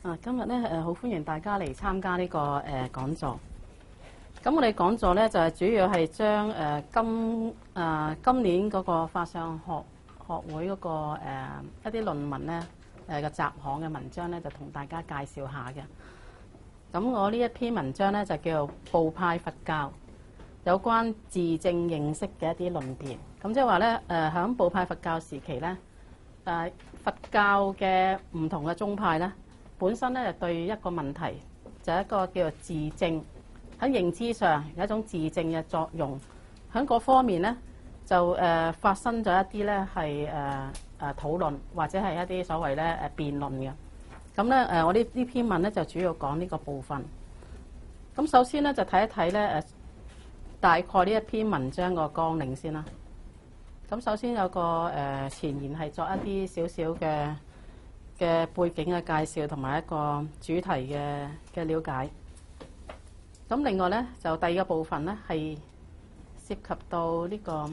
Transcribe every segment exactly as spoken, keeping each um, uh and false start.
啊，今日咧誒好歡迎大家嚟參加呢、這個誒、呃、講座。咁我哋講座咧就係、是、主要係將誒、呃、今誒、呃、今年嗰個法相學學會嗰、那個、呃、一啲論文咧誒嘅雜項嘅文章咧，就同大家介紹下嘅。咁我呢一篇文章咧就叫做部派佛教有關自證認識嘅一啲論點。咁即係話咧誒響部派佛教時期咧誒、呃、佛教嘅唔同嘅宗派咧。本身咧就對一個問題，就係一個叫做自證，喺認知上有一種自證嘅作用。喺嗰方面咧，就誒發生咗一啲咧係誒誒討論，或者係一啲所謂咧誒辯論嘅。咁咧誒，我呢呢篇文咧就主要講呢個部分。咁首先咧就睇一睇咧誒大概呢一篇文章個綱領先啦。咁首先有個誒前言係作一啲少少嘅嘅背景嘅介紹同埋一個主題嘅嘅了解。咁另外咧就第二個部分咧係涉及到呢個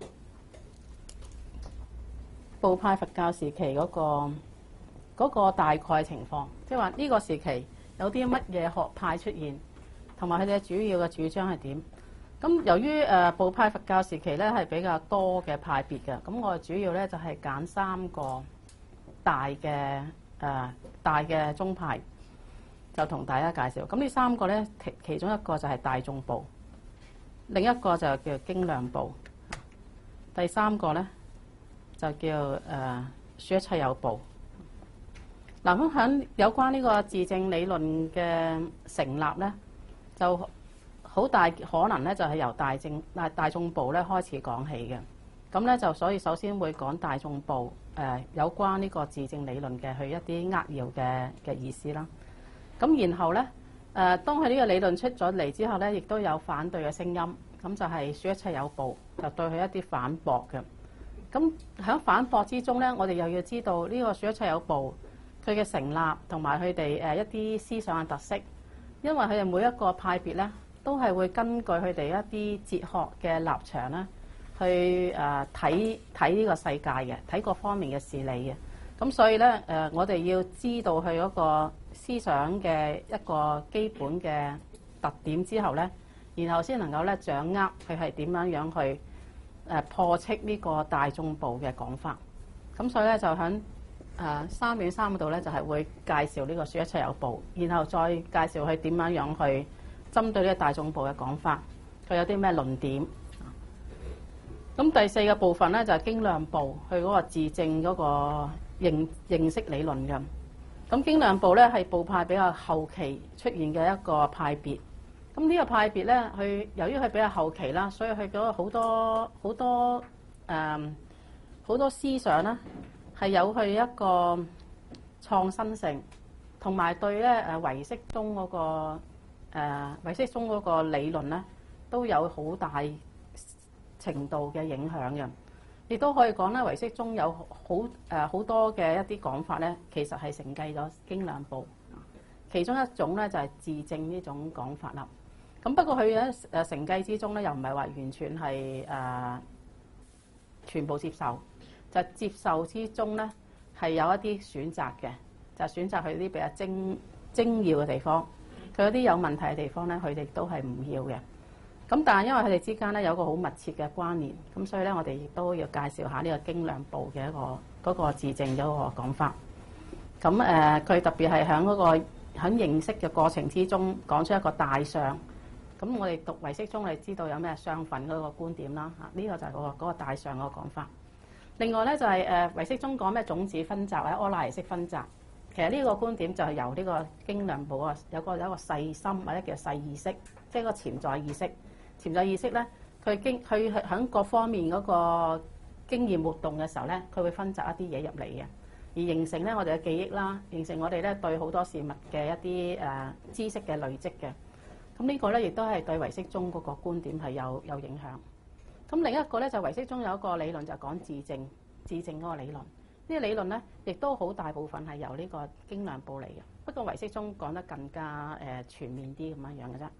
部派佛教時期嗰個嗰個大概情況，即係話呢個時期有啲乜嘢學派出現，同埋佢哋主要嘅主張係點。咁由於誒部派佛教時期咧係比較多嘅派別嘅，咁我主要咧就係揀三個大嘅誒、呃、大嘅宗派，就同大家介紹。咁呢三個咧，其其中一個就係大眾部，另一個就叫經量部，第三個咧就叫誒說一切有部。嗱，咁喺有關呢個自證理論嘅成立咧，就好大可能咧就係由大正大大眾部咧開始講起嘅。咁咧就所以首先會講大眾部誒、呃、有關呢個自證理論嘅佢一啲扼要嘅嘅意思啦。咁然後咧誒、呃、當佢呢個理論出咗嚟之後咧，亦都有反對嘅聲音。咁就係說一切有部，就對佢一啲反駁嘅。咁喺反駁之中咧，我哋又要知道呢個說一切有部佢嘅成立同埋佢哋誒一啲思想嘅特色，因為佢哋每一個派別咧都係會根據佢哋一啲哲學嘅立場咧。去誒睇睇呢個世界嘅，睇各方面嘅事理嘅。咁所以咧誒、呃，我哋要知道佢嗰個思想嘅一個基本嘅特點之後咧，然後先能夠咧掌握佢係點樣樣去誒、呃、破斥呢個大眾部嘅講法。咁所以咧就喺誒三點三嗰度咧就係、是、會介紹呢個說一切有部，然後再介紹佢點樣樣去針對呢個大眾部嘅講法，佢有啲咩論點。咁第四個部分咧就係經量部，佢嗰個自證嗰個認認識理論嘅。咁經量部咧係部派比較後期出現嘅一個派別。咁呢個派別咧，佢由於佢比較後期啦，所以佢嗰好多好多誒好多思想咧係有佢一個創新性，同埋對咧誒唯識宗嗰個誒唯識宗嗰個理論咧都有好大程度嘅影響嘅，亦都可以講咧，唯識中有好誒好多嘅一啲講法咧，其實係承繼咗經量部。其中一種咧就係自證呢種講法啦。咁不過佢喺誒承繼之中咧，又唔係話完全係誒、呃、全部接受，就接受之中咧係有一啲選擇嘅，就選擇佢啲比較精精要嘅地方，佢有啲有問題嘅地方咧，佢哋都係唔要嘅。咁但係因為佢哋之間咧有個好密切嘅關聯，咁所以咧我哋亦都要介紹下呢個經量部嘅一個嗰個自證嘅一個講法。咁誒佢特別係喺嗰個喺認識嘅過程之中講出一個大相。咁我哋讀唯識中，我哋知道有咩相分嗰個觀點啦。嚇，呢個就係嗰個嗰個大相嗰個講法。另外咧就係誒唯識中講咩種子分集或者阿賴耶識分集。其實呢個觀點就係由呢個經量部啊有個有一個細心或者叫細意識，即係個潛在意識。潛在意識咧，佢經佢喺各方面嗰個經驗活動嘅時候咧，佢會分集一啲嘢入嚟嘅，而形成咧我哋嘅記憶啦，形成我哋咧對好多事物嘅一啲誒、呃、知識嘅累積嘅。咁呢個咧亦都係對唯識中嗰個觀點係有有影響。咁另一個咧就唯識中有一個理論就係講自證，自證嗰個理論。呢個理論咧亦都好大部分係由呢個經量部嚟嘅，不過唯識中講得更加誒、呃、全面啲咁樣樣嘅啫。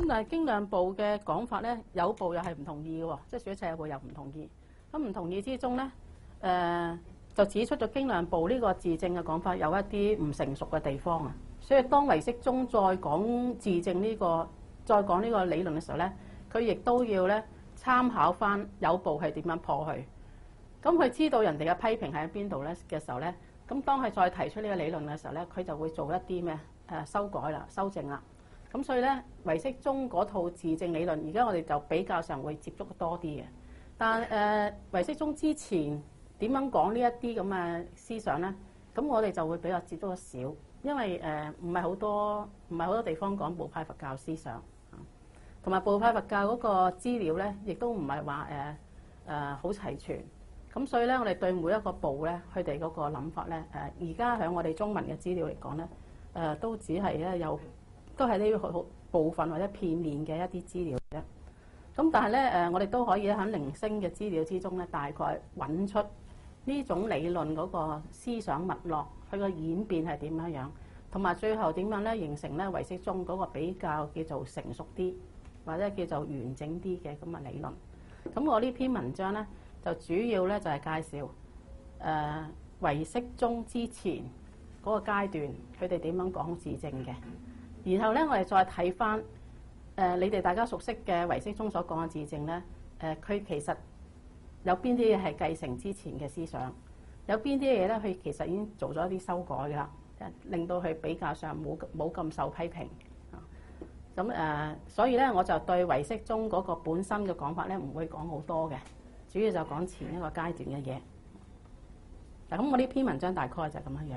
咁但係經量部嘅講法咧，有部又係唔同意嘅喎，即係說一切有部又唔同意。咁唔同意之中咧，誒、呃、就指出咗經量部呢個自證嘅講法有一啲唔成熟嘅地方啊。所以當唯識宗再講自證呢、這個，再講呢個理論嘅時候咧，佢亦都要咧參考翻有部係點樣破去。咁佢知道人哋嘅批評喺邊度咧嘅時候咧，咁當佢再提出呢個理論嘅時候咧，佢就會做一啲咩誒修改啦、修正啦。咁所以咧，唯識宗嗰套自證理論，而家我哋就比較上會接觸多啲嘅。但誒、呃、唯識宗之前點樣講呢一啲咁嘅思想咧？咁我哋就會比較接觸得少，因為誒唔係好多唔係好多地方講部派佛教思想，同埋部派佛教嗰個資料咧，亦都唔係話誒誒好齊全。咁所以咧，我哋對每一個部咧，佢哋嗰個諗法咧，誒而家喺我哋中文嘅資料嚟講咧，誒、呃、都只係咧有，都係呢好部分或者片面嘅一啲資料啫。咁但係咧，誒我哋都可以喺零星嘅資料之中咧，大概揾出呢種理論嗰個思想脈絡，佢個演變係點樣樣，同埋最後點樣咧形成咧唯識宗嗰個比較叫做成熟啲，或者叫做完整啲嘅咁嘅理論。咁我呢篇文章咧，就主要咧就係介紹誒唯識宗之前嗰個階段，佢哋點樣講自證嘅。然後咧，我哋再睇翻誒你哋大家熟悉嘅唯識宗所講嘅自證咧，誒、呃、佢其實有邊啲嘢係繼承之前嘅思想，有邊啲嘢咧佢其實已經做咗一啲修改㗎啦，令到佢比較上冇冇咁受批評啊。咁誒、呃，所以咧我就對唯識宗嗰個本身嘅講法咧唔會講好多嘅。主要就講前一個階段嘅嘢。嗱，咁我呢篇文章大概就係咁樣樣。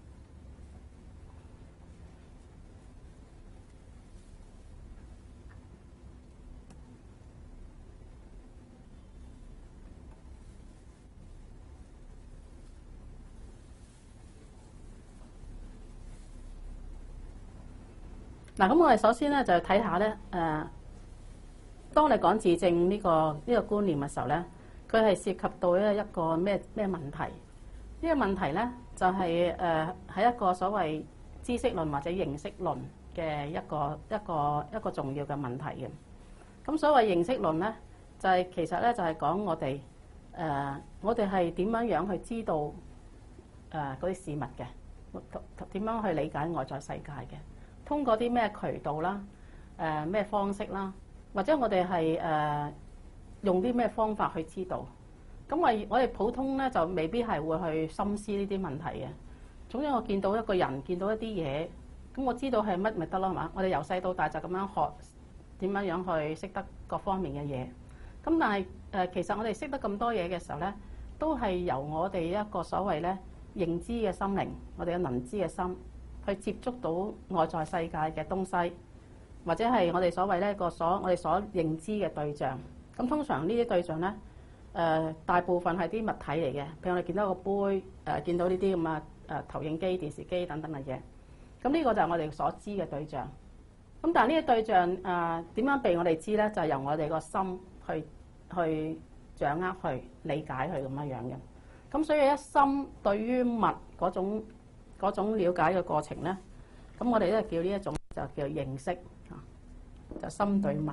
嗱，咁我哋首先咧就睇下咧，誒、呃，當你講自證呢、這個呢、這個觀念嘅時候咧。佢係涉及到咧一個咩咩問題？呢、這個問題咧就係誒喺一個所謂知識論或者認識論嘅一個一個一個重要嘅問題嘅。咁所謂認識論咧，就係、是、其實咧就係講我哋誒、呃、我哋係點樣樣去知道誒嗰啲事物嘅，點樣去理解外在世界嘅？通過啲咩渠道啦？誒、呃、咩方式啦？或者我哋係誒？呃用啲咩方法去知道？咁我我哋普通咧就未必係會去深思呢啲問題嘅。總之我見到一個人，見到一啲嘢，咁我知道係乜咪得咯，係嘛？我哋由細到大就咁樣學點樣樣去識得各方面嘅嘢。咁但係誒、呃，其實我哋識得咁多嘢嘅時候咧，都係由我哋一個所謂咧認知嘅心靈，我哋嘅能知嘅心去接觸到外在世界嘅東西，或者係我哋所謂咧個所我哋所認知嘅對象。咁通常呢啲對象咧，誒、呃、大部分係啲物體嚟嘅，譬如我哋見到個杯，誒、呃、見到呢啲咁啊誒投影機、電視機等等嘅嘢。咁呢個就係我哋所知嘅對象。咁但係呢啲對象誒點樣被我哋知咧？就係、是、由我哋個心去去掌握、去理解佢咁樣樣嘅。咁所以一心對於物嗰種嗰種了解嘅過程咧，咁我哋咧叫呢一種就叫認識嚇，就心對物。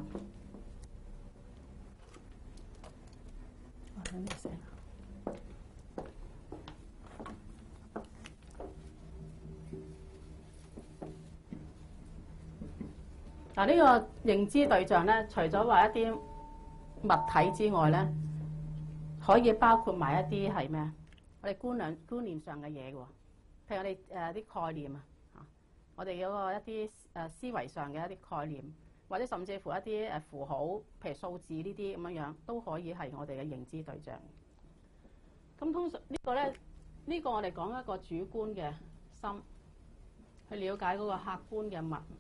嗱，呢個認知對象咧，除咗話一啲物體之外咧，可以包括埋一啲係咩啊？我哋觀念觀念上嘅嘢嘅喎，譬如我哋誒啲概念啊，嚇，我哋嗰個一啲誒思維上嘅一啲概念，或者甚至乎一啲誒符號，譬如數字呢啲咁樣樣，都可以係我哋嘅認知對象。咁通常呢個咧，呢個我哋講一個主觀嘅心，去了解嗰個客觀嘅物。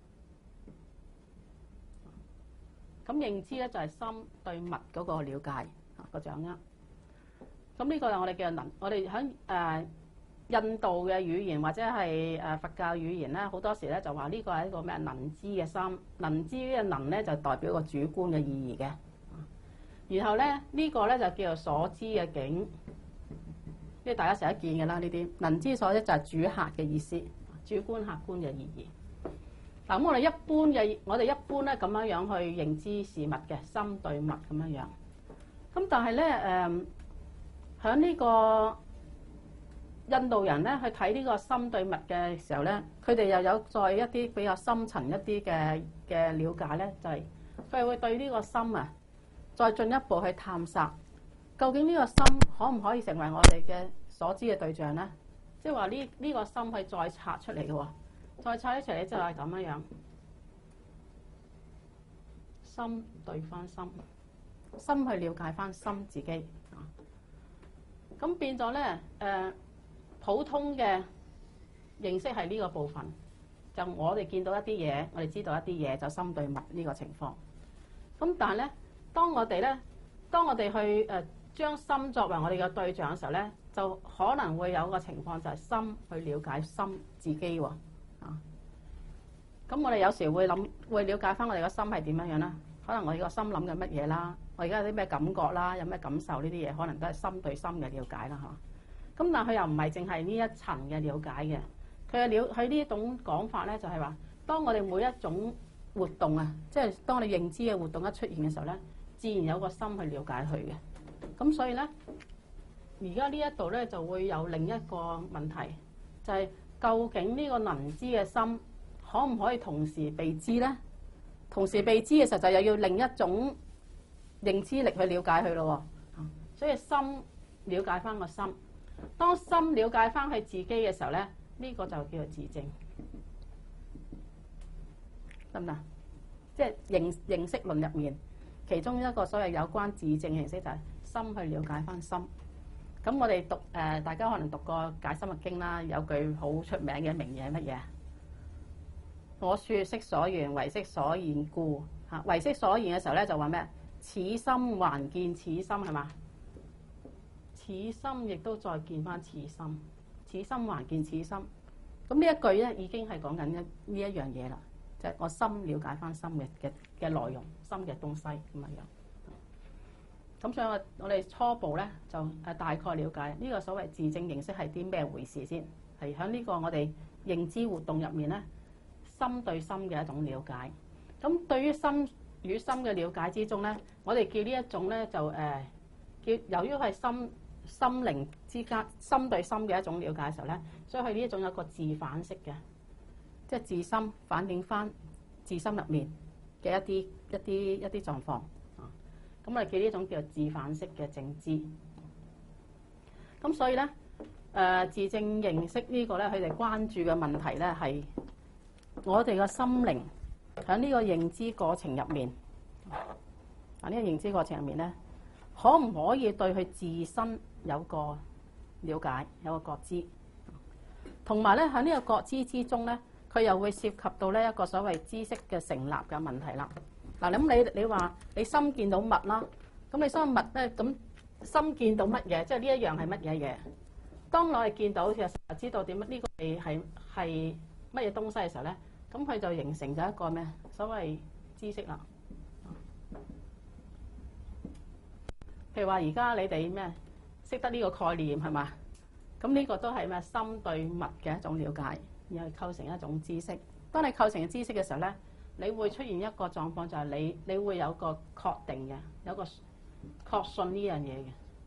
咁認知咧就係心對物嗰個了解啊個掌握。咁呢個就我哋叫能，我哋喺誒印度嘅語言或者係誒佛教語言咧，好多時咧就話呢個係一個咩能知嘅心，能知嘅能咧就代表個主觀嘅意義嘅。然後咧呢個咧就叫做所知嘅境，即係大家成日見嘅啦。呢啲能知所知就係主客嘅意思，主觀客觀嘅意義。 嗱，咁我哋一般嘅，我哋一般咧咁樣樣去認知事物嘅心對物咁樣樣。咁但係咧誒，喺呢個印度人咧去睇呢個心對物嘅時候咧，佢哋又有再一啲比較深層一啲嘅嘅了解咧，就係佢係會對呢個心啊再進一步去探索，究竟呢個心可唔可以成為我哋嘅所知嘅對象咧？即係話呢呢個心係再拆出嚟嘅喎。再拆出嚟就係咁樣樣，心對翻心，心去了解翻心自己啊。咁變咗咧，誒普通嘅認識係呢個部分，就我哋見到一啲嘢，我哋知道一啲嘢就心對物呢個情況。咁但係咧，當我哋咧，當我哋去誒將心作為我哋嘅對象嘅時候咧，就可能會有個情況就係心去了解心自己喎。啊，咁我哋有時會諗，會了解翻我哋個心係點樣樣啦。可能我哋個心諗緊乜嘢啦，我而家有啲咩感覺啦，有咩感受呢啲嘢，可能都係心對心嘅了解啦，嚇。咁但係佢又唔係淨係呢一層嘅了解嘅，佢嘅了佢呢種講法咧，就係話，當我哋每一種活動啊，即係當你認知嘅活動一出現嘅時候咧，自然有個心去了解佢嘅。咁所以咧，而家呢一度咧就會有另一個問題，就係，究竟呢個能知嘅心可唔可以同時被知咧？同時被知嘅時候就又要另一種認知力去了解佢咯。所以心了解翻個心，當心了解翻佢自己嘅時候咧，呢個就叫做自證，得唔得？即係認認識論入面，其中一個所謂有關自證嘅形式就係心去了解翻心。咁我哋讀誒、呃，大家可能讀過解心嘅經啦，有句好出名嘅名言係乜嘢？我說色所緣，唯色所現故。嚇，唯色所現嘅時候咧，就話咩？此心還見此心，係嘛？此心亦都再見翻此心，此心還見此心。咁呢一句咧，已經係講緊一呢一樣嘢啦，就係、是、我心了解翻心嘅嘅嘅內容，心嘅東西咁樣樣。咁所以我我哋初步咧就誒大概了解呢個所謂自證認識係啲咩回事先，係喺呢個我哋認知活動入面咧，心對心嘅一種了解。咁對於心與心嘅了解之中咧，我哋叫呢一種咧就誒叫由於係心心靈之間心對心嘅一種了解嘅時候咧，所以佢呢一種有一個自反式嘅，即係自心反映翻自心入面嘅一啲一啲一啲狀況。咁我哋叫呢種叫做自反式嘅證知。咁所以咧，誒、呃、自證認識呢個咧，佢哋關注嘅問題咧係我哋嘅心靈喺呢個認知過程入面，啊呢、這個認知過程入面咧，可唔可以對佢自身有個了解，有個覺知？同埋咧喺呢個覺知之中咧，佢又會涉及到呢一個所謂知識嘅成立嘅問題啦。嗱，咁你你話你心見到物啦，咁你心物咧，咁心見到乜嘢？即係呢一樣係乜嘢嘢？當我哋見到其實知道點乜呢個係係係乜嘢東西嘅時候咧，咁佢就形成咗一個咩？所謂知識啦。譬如話而家你哋咩識得呢個概念係嘛？咁呢個都係咩心對物嘅一種了解，然後構成一種知識。當你構成知識嘅時候咧，你會出現一個狀況，就係你你會有個確定嘅，有個確信呢樣嘢嘅，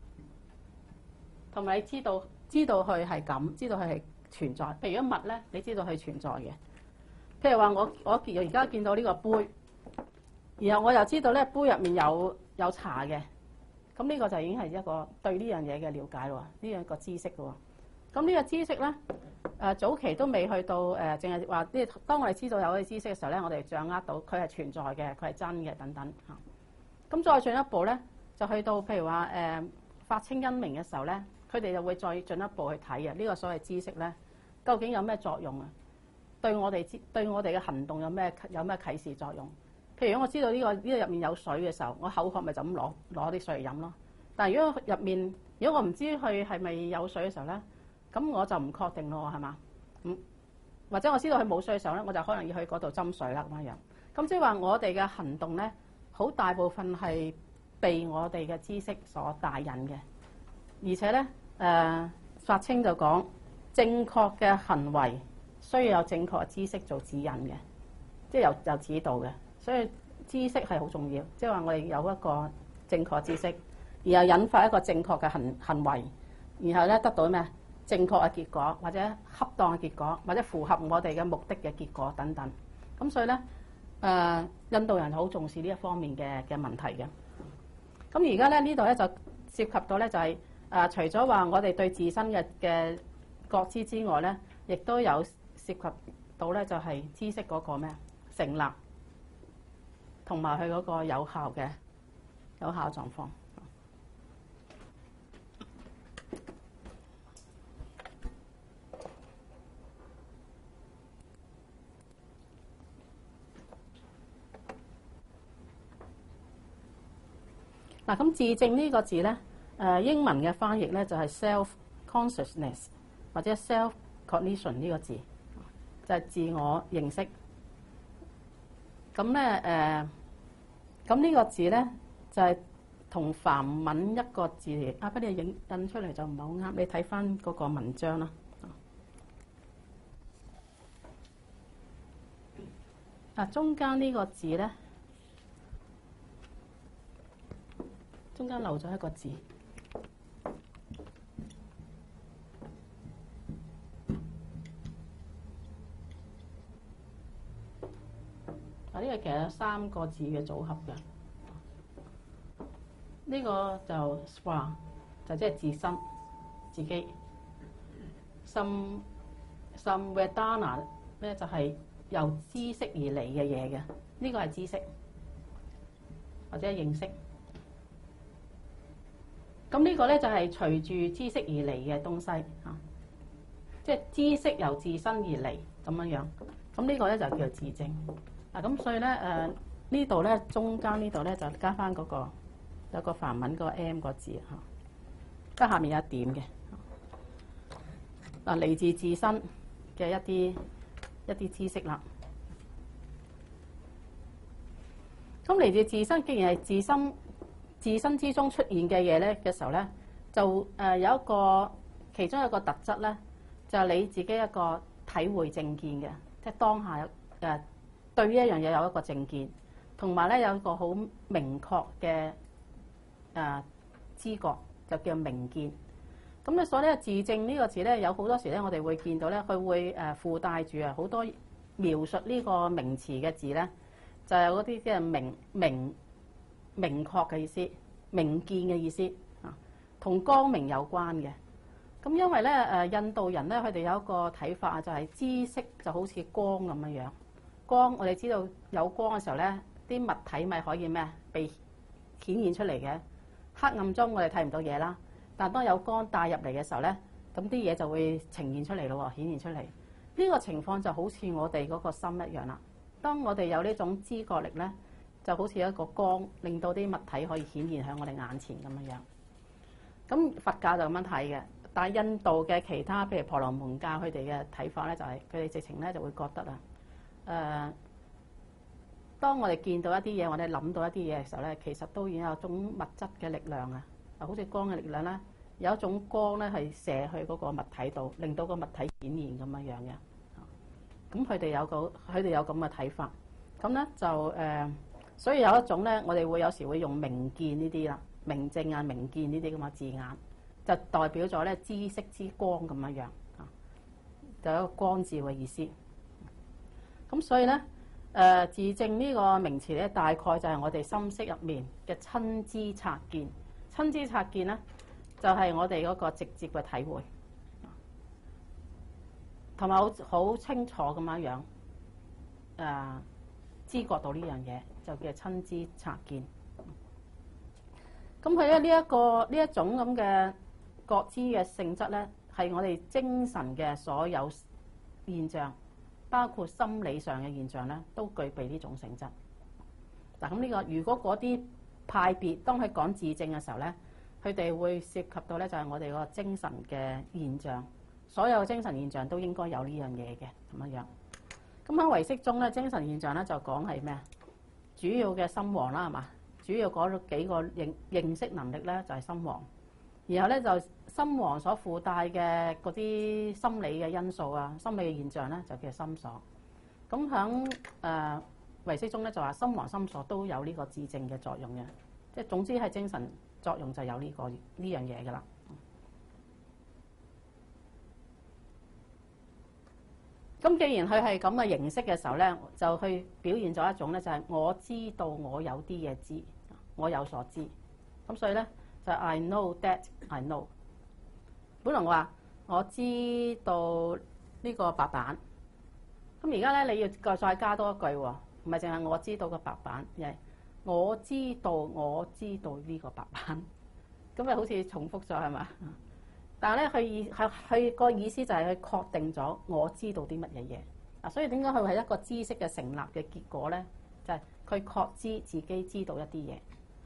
同埋你知道知道佢係咁，知道佢係存在。譬如一物咧，你知道佢存在嘅。譬如話我我而家見到呢個杯，然後我又知道咧杯入面有有茶嘅，咁呢個就已經係一個對呢樣嘢嘅了解喎，呢樣個知識嘅喎。咁呢個知識咧。誒早期都未去到誒，淨係話啲當我哋知道有啲知識嘅時候咧，我哋掌握到佢係存在嘅，佢係真嘅等等嚇。咁再進一步咧，就去到譬如話誒發清因明嘅時候咧，佢哋就會再進一步去睇啊。呢個所謂知識咧，究竟有咩作用啊？對我哋知對我哋嘅行動有咩有咩啟示作用？譬如我知道呢個呢個入面有水嘅時候，我口渴咪就咁攞攞啲水嚟飲咯。但係如果入面如果我唔知佢係咪有水嘅時候咧，咁我就唔確定咯，係嘛？咁或者我知道佢冇水嘅時候咧，我就可能要去嗰度斟水啦咁樣。咁即係話我哋嘅行動咧，好大部分係被我哋嘅知識所帶引嘅。而且咧，誒、呃、法清就講正確嘅行為需要有正確嘅知識做指引嘅。 即係有有指導嘅。所以知識係好重要，即係話我哋有一個正確知識，然後引發一個正確嘅行行為，然後咧得到咩正確嘅結果，或者恰當嘅結果，或者符合我哋嘅目的嘅結果等等。咁所以咧，誒、呃、印度人好重視呢一方面嘅嘅問題嘅。咁而家咧呢度咧就涉及到咧就係、是、誒、呃、除咗話我哋對自身嘅嘅覺知之外咧，亦都有涉及到咧就係知識嗰個咩成立，同埋佢嗰個有效嘅有效狀況。嗱，咁自證呢個字咧，誒英文嘅翻譯咧就係 self consciousness 或者 self cognition 呢個字，就係自我認識。咁咧誒，咁呢個字咧就係同梵文一個字嚟，啊，不過你影印出嚟就唔係好啱，你睇翻嗰個文章啦。啊，中間呢個字咧。中間漏咗一個字，啊呢個其實有三個字嘅組合嘅。呢個就 swa 就即係自身自己。some some vedana 咧就係由知識而嚟嘅嘢嘅，呢個係知識或者認識。咁呢個咧就係隨住知識而嚟嘅東西嚇，即係知識由自身而嚟咁樣樣。咁呢個咧就叫做自證。嗱咁所以咧誒呢度咧中間呢度咧就加翻嗰個有個梵文嗰個 M 個字嚇，得下面有一點嘅。嗱嚟自自身嘅一啲一啲知識啦。咁嚟自自身，既然係自身。自身之中出現嘅嘢咧嘅時候咧，就誒有一個其中一個特質咧，就係你自己一個體會正見嘅，即係當下誒對呢一樣嘢有一個正見，同埋咧有一個好明確嘅誒知覺，就叫明見。咁咧所以咧自證呢個字咧，有好多時咧我哋會見到咧，佢會誒附帶住啊好多描述呢個名詞嘅字咧，就係嗰啲即係明明。明確嘅意思，明見嘅意思啊，同光明有關嘅。咁因為咧誒印度人咧，佢哋有一個睇法就係知識就好似光咁樣樣。光我哋知道有光嘅時候咧，啲物體咪可以咩被顯現出嚟嘅。黑暗中我哋睇唔到嘢啦，但當有光帶入嚟嘅時候咧，咁啲嘢就會呈現出嚟咯，顯現出嚟。呢個情況就好似我哋嗰個心一樣啦。當我哋有呢種知覺力咧，就好似一個光，令到啲物體可以顯現喺我哋眼前咁樣樣。咁佛教就咁樣睇嘅，但係印度嘅其他，譬如婆羅門教，佢哋嘅睇法咧就係佢哋直情咧就會覺得啊，誒、呃，當我哋見到一啲嘢，我哋諗到一啲嘢嘅時候咧，其實都已經有一種物質嘅力量啊，好似光嘅力量咧，有一種光咧係射去嗰個物體度，令到個物體顯現咁樣樣嘅。咁佢哋有個佢哋有咁嘅睇法，咁咧就誒。呃所以有一種咧，我哋會有時會用明見呢啲啦，明證啊、明見呢啲咁嘅字眼，就代表咗咧知識之光咁樣樣啊，就有一個光照嘅意思。咁所以咧，誒、呃、自證呢個名詞咧，大概就係我哋心識入面嘅親知察見。親知察見咧，就係、是、我哋嗰個直接嘅體會，同埋好好清楚咁樣樣誒。呃知覺到呢樣嘢就叫親知察見。咁佢咧呢一個呢一種咁嘅覺知嘅性質咧，係我哋精神嘅所有現象，包括心理上嘅現象咧，都具備呢種性質。嗱咁呢個如果嗰啲派別當佢講自證嘅時候咧，佢哋會涉及到咧就係我哋個精神嘅現象，所有精神現象都應該有呢樣嘢嘅咁樣樣。咁喺唯識中咧，精神現象咧就講係咩啊？主要嘅心王啦，係嘛？主要嗰幾個認認識能力咧就係心王，然後咧就心王所附帶嘅嗰啲心理嘅因素啊、心理嘅現象咧就叫心所。 咁響誒唯識中咧就話心王心所都有呢個自證嘅作用嘅，即係總之係精神作用就有呢、這個呢樣嘢噶啦。咁既然佢係咁嘅形式嘅時候咧，就去表現咗一種咧，就係我知道我有啲嘢知，我有所知。咁所以咧就係 I know that I know。本來我話我知道呢個白板，咁而家咧你要再再加多一句喎，唔係淨係我知道個白板，而係我知道我知道呢個白板，咁咪好似重複咗係嘛？但係咧，佢意係佢個意思就係佢確定咗我知道啲乜嘢嘢啊，所以點解佢係一個知識嘅成立嘅結果咧？就係佢確知自己知道一啲嘢啊。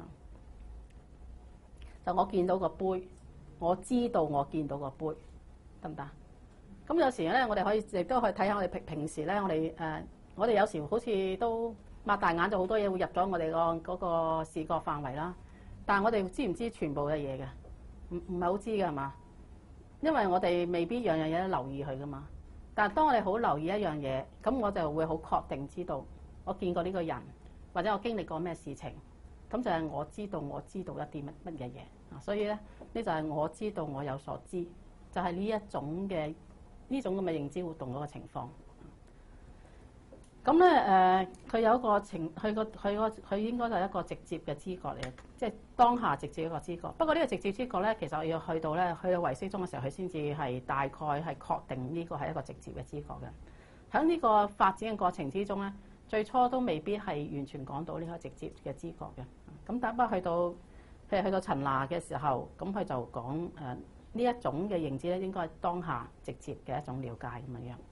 就我見到個杯，我知道我見到個杯，得唔得？咁有時咧，我哋可以亦都可以睇下我哋平平時咧，我哋誒、呃、我哋有時好似都擘大眼，就好多嘢會入咗我哋個嗰個視覺範圍啦。但係我哋知唔知全部嘅嘢嘅？唔唔係好知㗎係嘛？因為我哋未必樣樣嘢都留意佢噶嘛，但係當我哋好留意一樣嘢，咁我就會好確定知道我見過呢個人，或者我經歷過咩事情，咁就係我知道我知道一啲乜乜嘢嘢啊。所以咧，呢就係我知道我有所知，就係呢一種嘅呢種咁嘅認知活動嗰個情況。咁咧誒，佢、呃、有一個情，佢個佢個佢應該就係一個直接嘅知覺嚟嘅，即係當下直接一個知覺。不過呢個直接知覺咧，其實要去到咧去到唯識中嘅時候，佢先至係大概係確定呢個係一個直接嘅知覺嘅。喺呢個發展嘅過程之中咧，最初都未必係完全講到呢個直接嘅知覺嘅。咁但不過去到譬如去到陳那嘅時候，咁佢就講誒呢一種嘅認知咧，應該係當下直接嘅一種了解咁樣樣。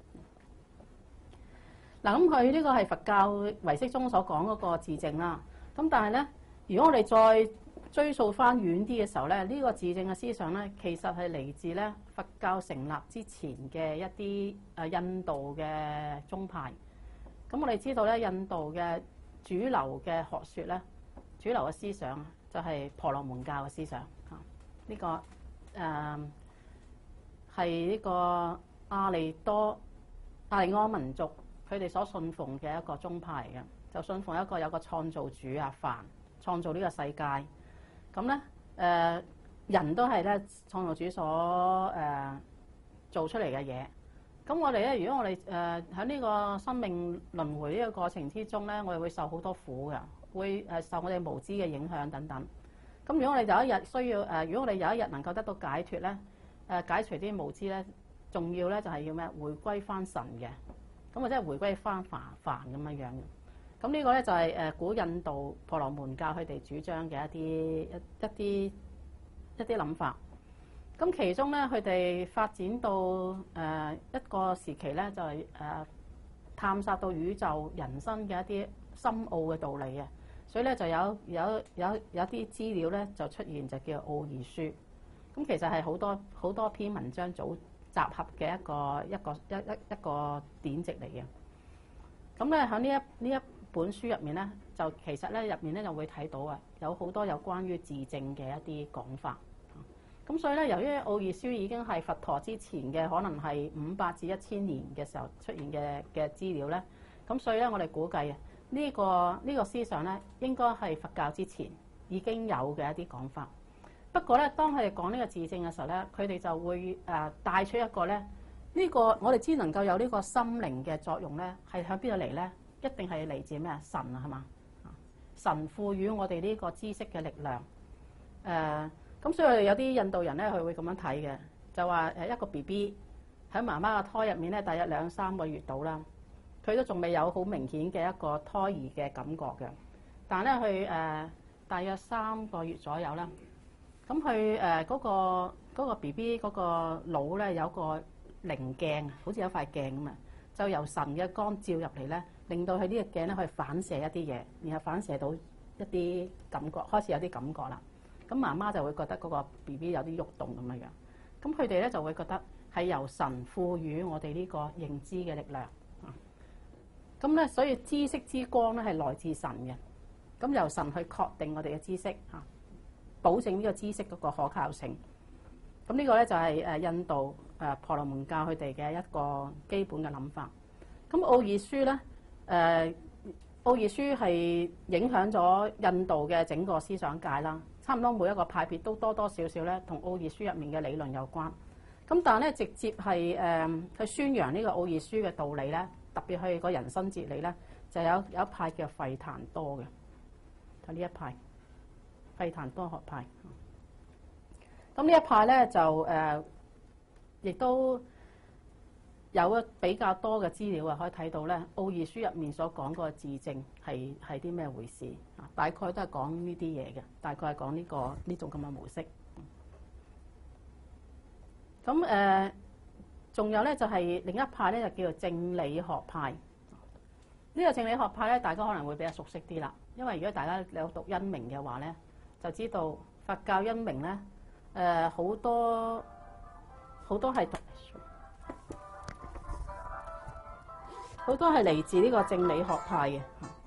嗱，咁佢呢個係佛教唯識中所講嗰個自證啦。咁但係咧，如果我哋再追溯翻遠啲嘅時候咧，呢個自證嘅思想咧，其實係嚟自咧佛教成立之前嘅一啲誒印度嘅宗派。咁我哋知道咧，印度嘅主流嘅學説咧，主流嘅思想就係婆羅門教嘅思想嚇。呢個誒係呢個阿利多阿利安民族。佢哋所信奉嘅一個宗派嘅，就信奉一個有個創造主阿梵創造呢個世界。咁咧，誒、呃、人都係咧創造主所誒、呃、做出嚟嘅嘢。咁我哋咧，如果我哋誒喺呢個生命輪迴呢個過程之中咧，我哋會受好多苦嘅，會誒受我哋無知嘅影響等等。咁如果我哋有一日需要誒、呃，如果我哋有一日能夠得到解脫咧，誒、呃、解除啲無知咧，重要咧就係要咩？回歸翻神嘅。咁或者係回歸翻梵梵咁樣樣嘅，咁呢個咧就係誒古印度婆羅門教佢哋主張嘅一啲一一啲一啲諗法。咁其中咧，佢哋發展到誒一個時期咧，就係誒探索到宇宙人生嘅一啲深奧嘅道理啊。所以咧就有有有有啲資料咧就出現，就叫奧義書。咁其實係好多好多篇文章組集合嘅一個一個一一一個典籍嚟嘅。咁咧喺呢一呢一本書入面咧，就其實咧入面咧就會睇到啊，有好多有關於自證嘅一啲講法。咁所以咧，由於奧義書已經係佛陀之前嘅可能係五百至一千年嘅時候出現嘅嘅資料咧，咁所以咧我哋估計啊，呢個呢個思想咧應該係佛教之前已經有嘅一啲講法。不過咧，當佢哋講呢個自證嘅時候咧，佢哋就會誒帶出一個咧，呢個我哋只能夠有呢個心靈嘅作用咧，係向邊度嚟咧？一定係嚟自咩啊？神啊，係嘛？神賦予我哋呢個知識嘅力量。誒、呃，咁所以有啲印度人咧，佢會咁樣睇嘅，就話誒一個 B B 喺媽媽嘅胎入面咧，大約兩三個月到啦，佢都仲未有好明顯嘅一個胎兒嘅感覺嘅，但係咧佢誒大約三個月左右啦。咁佢誒嗰個嗰個 B B 嗰個腦咧有個棱鏡，好似有塊鏡咁啊，就由神嘅光照入嚟咧，令到佢呢個鏡咧可以反射一啲嘢，然後反射到一啲感覺，開始有啲感覺啦。咁媽媽就會覺得嗰個 B B 有啲喐動咁樣樣，咁佢哋咧就會覺得係由神賦予我哋呢個認知嘅力量啊。咁咧，所以知識之光咧係來自神嘅，咁由神去確定我哋嘅知識嚇。保證呢個知識嗰個可靠性，咁呢個咧就係誒印度誒婆羅門教佢哋嘅一個基本嘅諗法。 咁奧義書咧，誒奧義書係影響咗印度嘅整個思想界啦。差唔多每一個派別都多多少少咧同奧義書入面嘅理論有關。咁但係咧，直接係誒、呃、去宣揚呢個奧義書嘅道理咧，特別係個人生哲理咧，就有有一派叫吠檀多嘅，就呢一派吠檀多學派。咁呢一派咧就誒，亦、呃、都有比較多嘅資料啊，可以睇到咧奧義書入面所講個自證係係啲咩回事啊？大概都係講呢啲嘢嘅，大概係講呢、這個呢種咁嘅模式。咁誒，仲、呃、有咧就係、是、另一派咧，就叫做正理學派。呢、這個正理學派咧，大家可能會比較熟悉啲啦，因為如果大家有讀因明嘅話咧，就知道佛教因明咧，誒、呃、好多好多係好多係嚟自呢個正理學派嘅。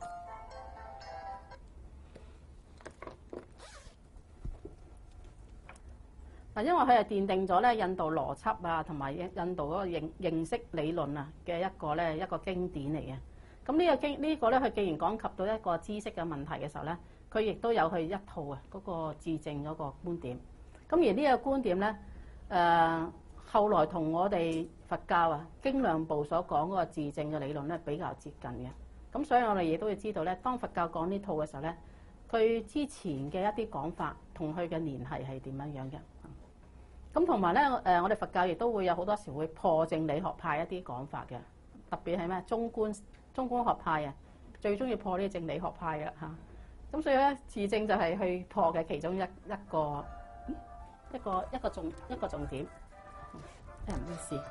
嗱，因為佢係奠定咗咧印度邏輯啊，同埋印度嗰個認認識理論啊嘅一個咧一個經典嚟嘅。咁呢個經呢個咧，佢既然講及到一個知識嘅問題嘅時候咧，佢亦都有佢一套啊嗰個自證嗰個觀點。咁而呢個觀點咧，誒、呃、後來同我哋佛教啊經量部所講嗰個自證嘅理論咧比較接近嘅。咁所以我哋亦都要知道咧，當佛教講呢套嘅時候咧，佢之前嘅一啲講法同佢嘅聯繫係點樣樣嘅。咁同埋咧，誒我哋佛教亦都會有好多時會破正理學派一啲講法嘅，特別係咩中觀中觀學派啊，最中意破呢個正理學派嘅嚇。咁所以咧，自證就係去破嘅其中一一個一個一個重一個重點。誒唔好意思，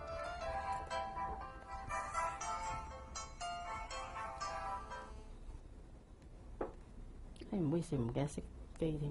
誒唔好意思，唔記得熄機添。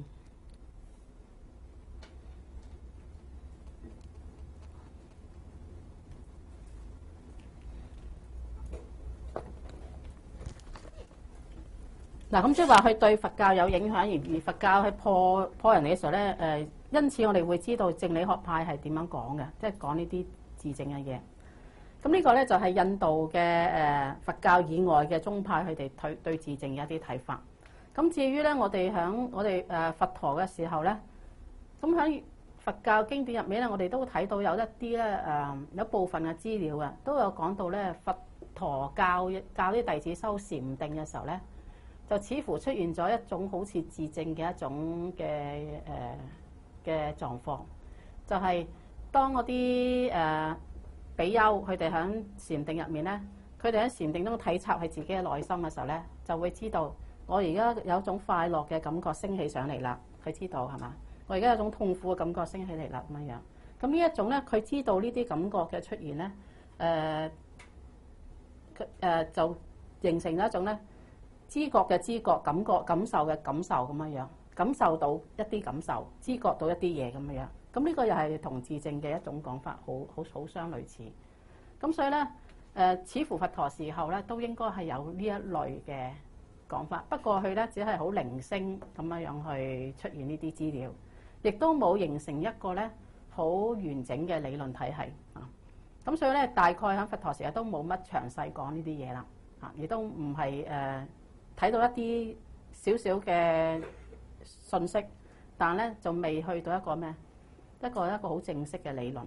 嗱，咁即係話佢對佛教有影響，而而佛教去破破人哋嘅時候咧，誒，因此我哋會知道正理學派係點樣講嘅，即係講呢啲自證嘅嘢。咁呢個咧就係印度嘅誒佛教以外嘅宗派佢哋對對自證嘅一啲睇法。咁至於咧，我哋響我哋誒佛陀嘅時候咧，咁響佛教經典入面咧，我哋都睇到有一啲咧誒有部分嘅資料啊，都有講到咧佛陀教教啲弟子修禪定嘅時候咧，就似乎出現咗一種好似自證嘅一種嘅誒嘅狀況，就係、是、當嗰啲誒比丘佢哋喺禪定入面咧，佢哋喺禪定中體察佢自己嘅內心嘅時候咧，就會知道我而家有一種快樂嘅感覺升起上嚟啦。佢知道係嘛？我而家有一種痛苦嘅感覺升起嚟啦咁樣樣。咁呢一種咧，佢知道呢啲感覺嘅出現咧，誒、呃，佢誒、呃、就形成咗一種咧。知覺嘅知覺，感覺感受嘅感受咁樣樣，感受到一啲感受，知覺到一啲嘢咁樣樣。咁呢個又係同自證嘅一種講法，好好好相類似。咁所以咧，誒、呃、似乎佛陀時候咧都應該係有呢一類嘅講法，不過佢咧只係好零星咁樣樣去出現呢啲資料，亦都冇形成一個咧好完整嘅理論體系啊。咁所以咧，大概喺佛陀時候都冇乜詳細講呢啲嘢啦，啊，亦都唔係誒。呃睇到一啲少少嘅信息，但咧就未去到一個咩一個一個好正式嘅理論。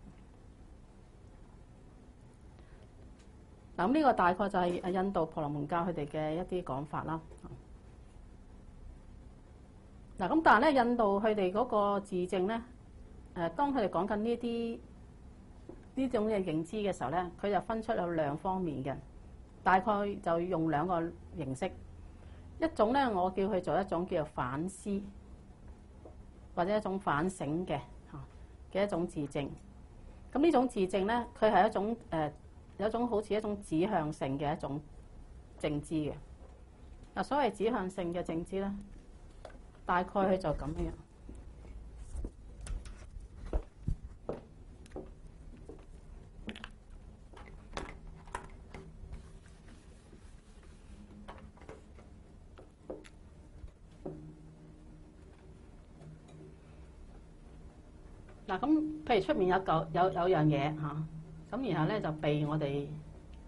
嗱，咁呢個大概就係印度婆羅門教佢哋嘅一啲講法啦。嗱，咁但係咧，印度佢哋嗰個自證咧，誒當佢哋講緊呢啲呢種嘅認知嘅時候咧，佢就分出有兩方面嘅。大概就用兩個形式，一種咧我叫佢做一種叫做反思，或者一種反省嘅嚇嘅一種自證。咁呢種自證咧，佢係一種誒、呃、有一種好似一種指向性嘅一種證知嘅。嗱，所謂指向性嘅證知咧，大概佢就咁樣。嗱，咁譬如出面有嚿有有樣嘢嚇，咁然後咧就被我哋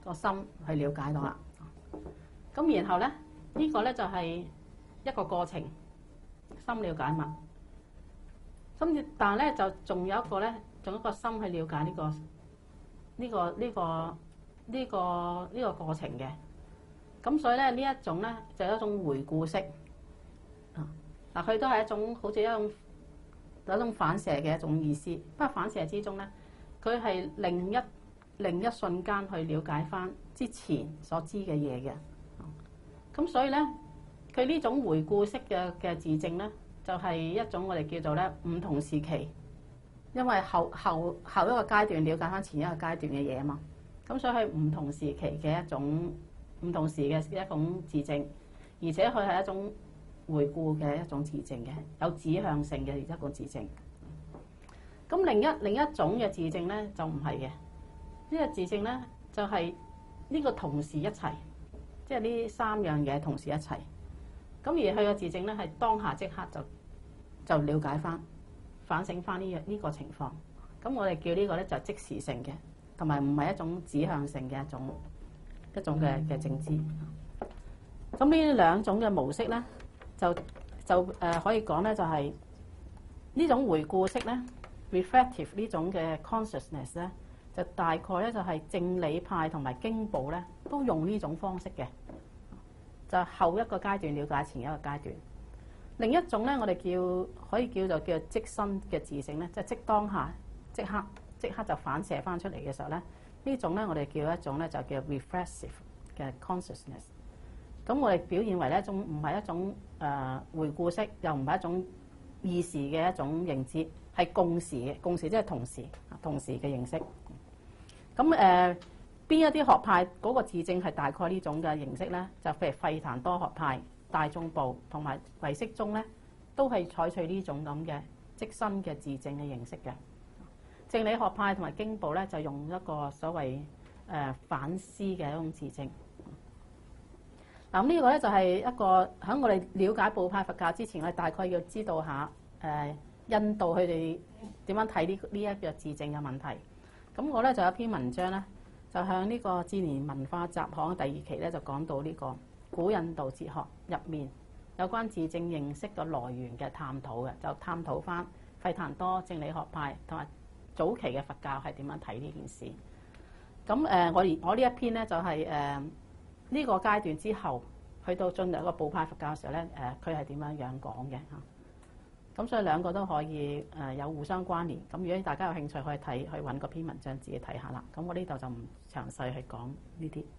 個心去了解到啦。咁然後咧，呢個咧就係一個過程，心了解物。咁但係咧就仲有一個咧，仲有一個心去了解呢個呢個呢個呢個呢個過程嘅。咁所以咧呢一種咧就係一種回顧式。啊，嗱佢都係一種好似一種有一種反射嘅一種意思。不過反射之中咧，佢係另一另一瞬間去了解翻之前所知嘅嘢嘅。咁所以咧，佢呢種回顧式嘅嘅自證咧，就係一種我哋叫做咧唔同時期，因為後後後一個階段了解翻前一個階段嘅嘢啊嘛。咁所以係唔同時期嘅一種唔同時嘅一種自證，而且佢係一種回顧嘅一種自證嘅，有指向性嘅一個自證。咁另一另一種嘅自證咧就唔係嘅，呢個自證咧就係呢個同時一齊。即係呢三樣嘢同時一齊，咁而佢個自證咧係當下即刻就就了解翻、反省翻呢樣呢個情況。咁我哋叫呢個咧就係即時性嘅，同埋唔係一種指向性嘅一種一種嘅嘅證知。咁呢兩種嘅模式咧，就就誒可以講咧就係呢種回顧式咧 reflective 呢種嘅 consciousness 咧。就大概咧就係正理派同埋經部咧都用呢種方式嘅，就後一個階段了解前一個階段。另一種咧，我哋叫可以叫做叫即身嘅自性咧，即係即當下即刻即刻就反射翻出嚟嘅時候咧，呢種咧我哋叫一種咧就叫 reflexive 嘅 consciousness。咁我哋表現為一種唔係一種誒、呃、回顧式，又唔係一種意時嘅一種認知，係共時嘅共時，即係同時同時嘅認識。咁誒邊一啲學派嗰個自證係大概呢種嘅形式咧？就譬如費檀多學派、大眾部同埋唯識宗咧，都係採取呢種咁嘅即身嘅自證嘅形式嘅。正理學派同埋經部咧，就用一個所謂誒、呃、反思嘅一種自證。嗱，咁呢個咧就係一個喺我哋了解部派佛教之前，我哋大概要知道下誒、呃、印度佢哋點樣睇呢呢一個自證嘅問題。咁我咧就有一篇文章咧，就向呢個智聯文化雜項第二期咧，就講到呢個古印度哲學入面有關自證認識嘅來源嘅探討嘅，就探討翻費檀多正理學派同埋早期嘅佛教係點樣睇呢件事。咁誒，我而我呢一篇咧就係誒呢個階段之後，去到進入一個部派佛教嘅時候咧，誒佢係點樣樣講嘅嚇。咁所以兩個都可以誒有互相關聯。咁如果大家有興趣，可以睇去揾嗰篇文章自己睇下啦。咁我呢度就唔詳細去講呢啲。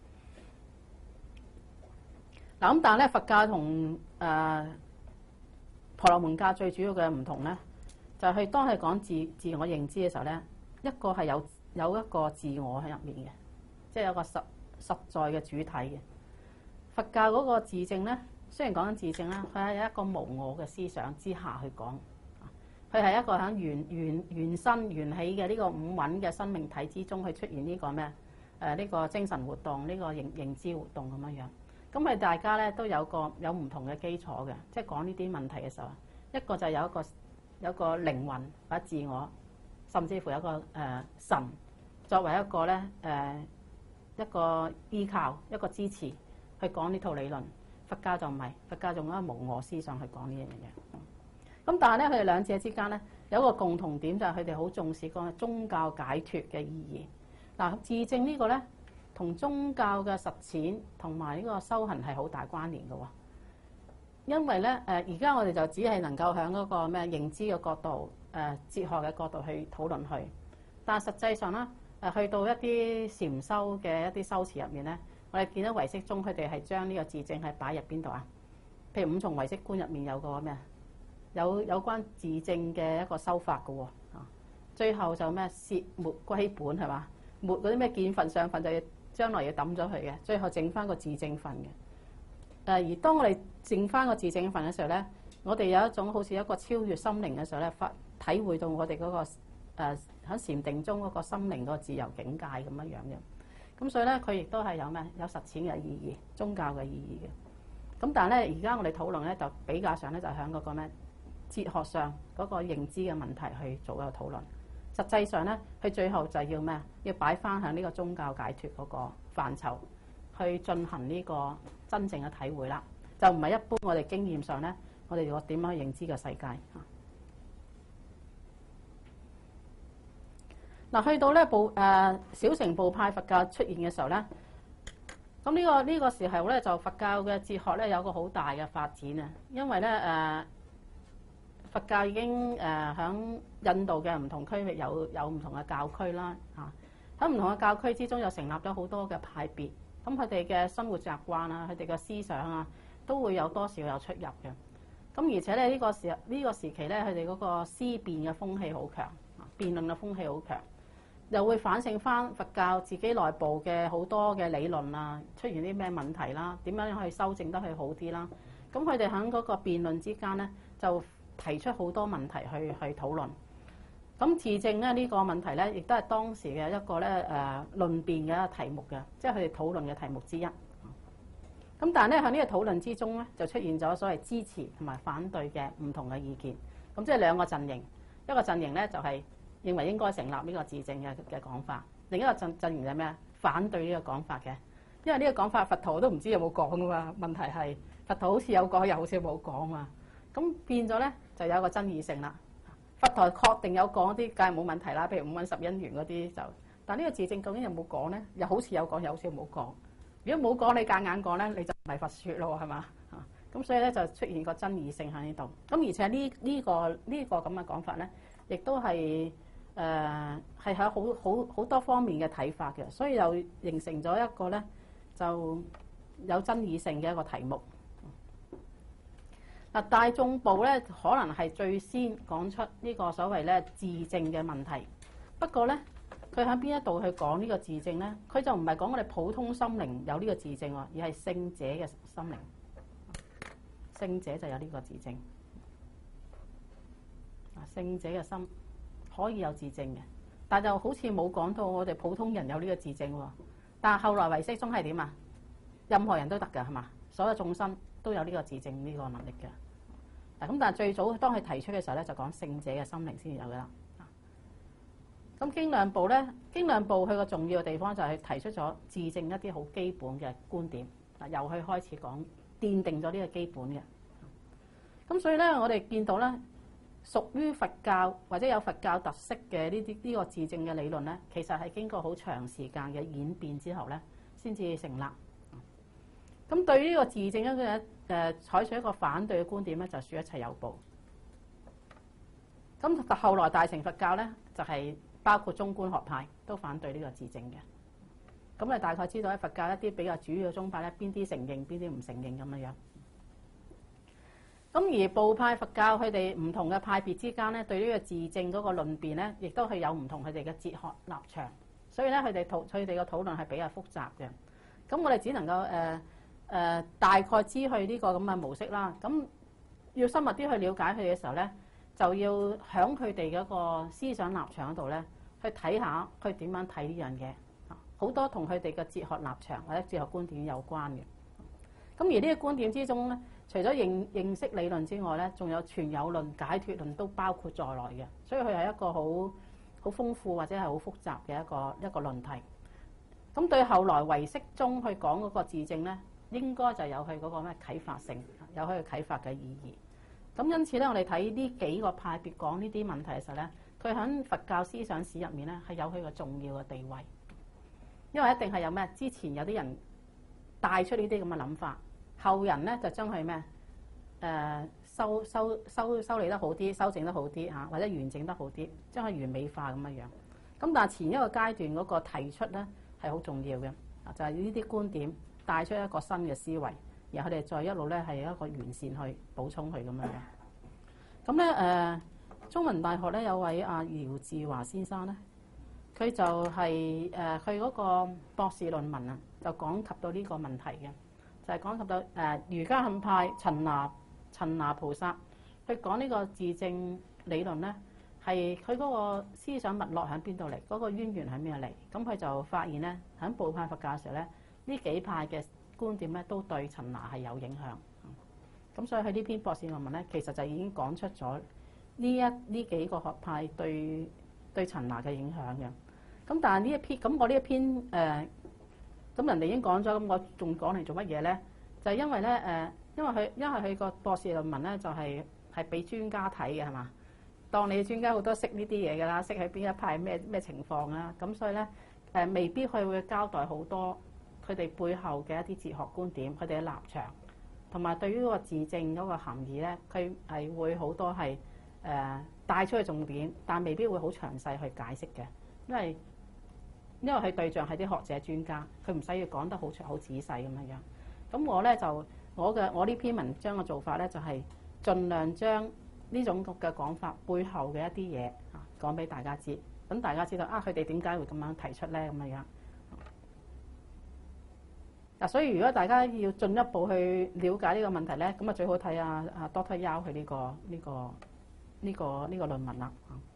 嗱咁，但係咧佛教同誒、呃、婆羅門教最主要嘅唔同咧，就係、是、當係講自自我認知嘅時候咧，一個係有有一個自我喺入面嘅，即係有個實實在嘅主體嘅。佛教嗰個自證咧。雖然講緊自證啦，佢係一個無我嘅思想之下去講，佢係一個喺原原原生緣起嘅呢個五蘊嘅生命體之中去出現呢個咩？誒、呃、呢、呢個精神活動，呢、呢個認認知活動咁樣樣。咁佢大家咧都有個有唔同嘅基礎嘅，即係講呢啲問題嘅時候，一個就有一個有一個靈魂或者自我，甚至乎有一個誒、呃、神作為一個咧誒、呃、一個依靠一個支持去講呢套理論。佛教就唔係，佛教用一個無我思想去講呢樣嘢。咁但係咧，佢哋兩者之間咧有一個共同點，就係佢哋好重視個宗教解脫嘅意義。嗱，自證呢個咧同宗教嘅實踐同埋呢個修行係好大關聯嘅喎。因為咧誒，而家我哋就只係能夠喺嗰個咩認知嘅角度、誒哲學嘅角度去討論去，但係實際上咧誒去到一啲禪修嘅一啲修持入面咧。我哋見到唯識宗，佢哋係將呢個自證係擺入邊度啊？譬如五重唯識觀入面有個咩？有有關自證嘅一個修法嘅喎。啊，最後就咩攝末歸本係嘛？末嗰啲咩見分相分就要將來要抌咗佢嘅，最後剩翻個自證分嘅。誒，而當我哋剩翻個自證分嘅時候咧，我哋有一種好似一個超越心靈嘅時候咧，發體會到我哋嗰個誒喺禪定中嗰個心靈嗰個自由境界咁樣樣嘅。咁所以咧，佢亦都係有咩？有實踐嘅意義、宗教嘅意義嘅。咁但係咧，而家我哋討論咧，就比較上咧，就喺嗰個咩哲學上嗰個認知嘅問題去做一個討論。 實際上咧，佢最後就要咩？要擺翻喺呢個宗教解脫嗰個範疇去進行呢個真正嘅體會啦。就唔係一般我哋經驗上咧，我哋要點樣去認知個世界嚇。嗱，去到咧部誒小乘部派佛教出現嘅時候咧，咁呢個呢個時候咧就佛教嘅哲學咧有個好大嘅發展啊，因為咧誒佛教已經誒響印度嘅唔同區域有有唔同嘅教區啦嚇，喺唔同嘅教區之中又成立咗好多嘅派別，咁佢哋嘅生活習慣啊，佢哋嘅思想啊，都會有多少有出入嘅。咁而且咧呢個時呢個時期咧，佢哋嗰個思辨嘅風氣好強，辯論嘅風氣好強。又會反省翻佛教自己內部嘅好多嘅理論啊，出現啲咩問題啦？點樣可以修正得去好啲啦？咁佢哋喺嗰個辯論之間咧，就提出好多問題去去討論。咁自證咧呢個問題咧，亦都係當時嘅一個咧誒論辯嘅一個題目嘅，即係佢哋討論嘅題目之一。咁但係咧喺呢個討論之中咧，就出現咗所謂支持同埋反對嘅唔同嘅意見。咁即係兩個陣營，一個陣營咧就係認為應該成立呢個自證嘅嘅講法，另一個陣陣營係咩？反對呢個講法嘅，因為呢個講法佛陀都唔知有冇講噶嘛。問題係佛陀好似有講，又好似冇講嘛。咁變咗咧就有一個爭議性啦。佛陀確定有講啲，梗係冇問題啦。譬如五蘊十因緣嗰啲就，但呢個自證究竟有冇講咧？又好似有講，又好似冇講。如果冇講，你夾硬講咧，你就唔係佛説咯，係嘛？嚇咁所以咧就出現個爭議性喺呢度。咁而且呢呢個呢個咁嘅講法咧，亦都係。誒係喺好好好多方面嘅睇法嘅，所以又形成咗一個咧就有爭議性嘅一個題目。嗱，大眾部咧可能係最先講出呢個所謂咧自證嘅問題。不過咧，佢喺邊一度去講呢個自證咧？佢就唔係講我哋普通心靈有呢個自證喎，而係聖者嘅心靈。聖者就有呢個自證。啊，聖者嘅心。可以有自證嘅，但就好似冇講到我哋普通人有呢個自證喎。但係後來唯識宗係點啊？任何人都得㗎，係嘛？所有眾生都有呢個自證呢個能力嘅。嗱咁，但係最早當佢提出嘅時候咧，就講聖者嘅心靈先有㗎啦。咁經量部咧，經量部佢個重要嘅地方就係提出咗自證一啲好基本嘅觀點。嗱，又去開始講奠定咗呢個基本嘅。咁所以咧，我哋見到咧。屬於佛教或者有佛教特色嘅呢啲呢個自證嘅理論咧，其實係經過好長時間嘅演變之後咧，先至成立。咁對於呢個自證一個誒採取一個反對嘅觀點咧，就說一切有部。咁後來大乘佛教咧，就係包括中觀學派都反對呢個自證嘅。咁你大概知道喺佛教一啲比較主要嘅宗派咧，邊啲承認，邊啲唔承認咁樣樣。咁而部派佛教佢哋唔同嘅派別之間咧，對呢個自證嗰個論辯咧，亦都係有唔同佢哋嘅哲學立場，所以咧佢哋討佢哋嘅討論係比較複雜嘅。咁我哋只能夠誒誒、呃呃、大概知佢呢個咁嘅模式啦。咁要深入啲去了解佢嘅時候咧，就要響佢哋嗰個思想立場嗰度咧，去睇下佢點樣睇呢樣嘢。好多同佢哋嘅哲學立場或者哲學觀點有關嘅。咁而呢個觀點之中咧，除咗認認識理論之外咧，仲有存有論、解脫論都包括在內嘅，所以佢係一個好好豐富或者係好複雜嘅一個一個論題。咁對後來唯識宗去講嗰個自證咧，應該就有佢嗰個咩啟發性，有佢嘅啟發嘅意義。咁因此咧，我哋睇呢幾個派別講呢啲問題嘅時候咧，佢喺佛教思想史入面咧係有佢個重要嘅地位，因為一定係有咩？之前有啲人帶出呢啲咁嘅諗法。後人咧就將佢咩誒修修修修理得好啲，修正得好啲嚇，或者完整得好啲，將佢完美化咁樣樣。咁但係前一個階段嗰個提出咧係好重要嘅，就係呢啲觀點帶出一個新嘅思維，然後佢哋再一路咧係一個完善去補充佢咁樣嘅。咁咧誒，中文大學咧有位阿姚志華先生咧，佢就係誒佢嗰個博士論文啊，就講及到呢個問題嘅。就係講及到誒瑜伽行派陳那陳那菩薩去講呢個自證理論咧，係佢嗰個思想脈絡喺邊度嚟？嗰、那個淵源喺邊度嚟？咁佢就發現咧，喺部派佛教嘅時候咧，呢幾派嘅觀點咧都對陳那係有影響。咁所以佢呢篇博士論文咧，其實就已經講出咗呢一呢幾個學派對對陳那嘅影響嘅。咁但係呢一篇咁我呢一篇誒，咁、呃、人哋已經講咗，咁我仲講嚟做乜嘢咧？就係、是、因為咧誒、呃，因為佢因為佢個博士論文咧就係係俾專家睇嘅係嘛？當你專家好多識呢啲嘢㗎啦，識喺邊一派咩咩情況啦，咁所以咧誒、呃、未必佢會交代好多佢哋背後嘅一啲哲學觀點，佢哋嘅立場，同埋對於嗰個自證嗰個含義咧，佢係會好多係誒、呃、帶出去重點，但未必會好詳細去解釋嘅，因為因為佢對象係啲學者專家，佢唔使要講得好長好仔細咁樣樣。咁我咧就我嘅我呢篇文章嘅做法咧，就係、是、盡量將呢種嘅講法背後嘅一啲嘢啊講俾大家知，等大家知道啊佢哋點解會咁樣提出咧咁樣樣。嗱，所以如果大家要進一步去了解呢個問題咧，咁啊最好睇下啊 Doctor Yao 佢呢個呢、呢個呢、呢個呢、呢個論文啦。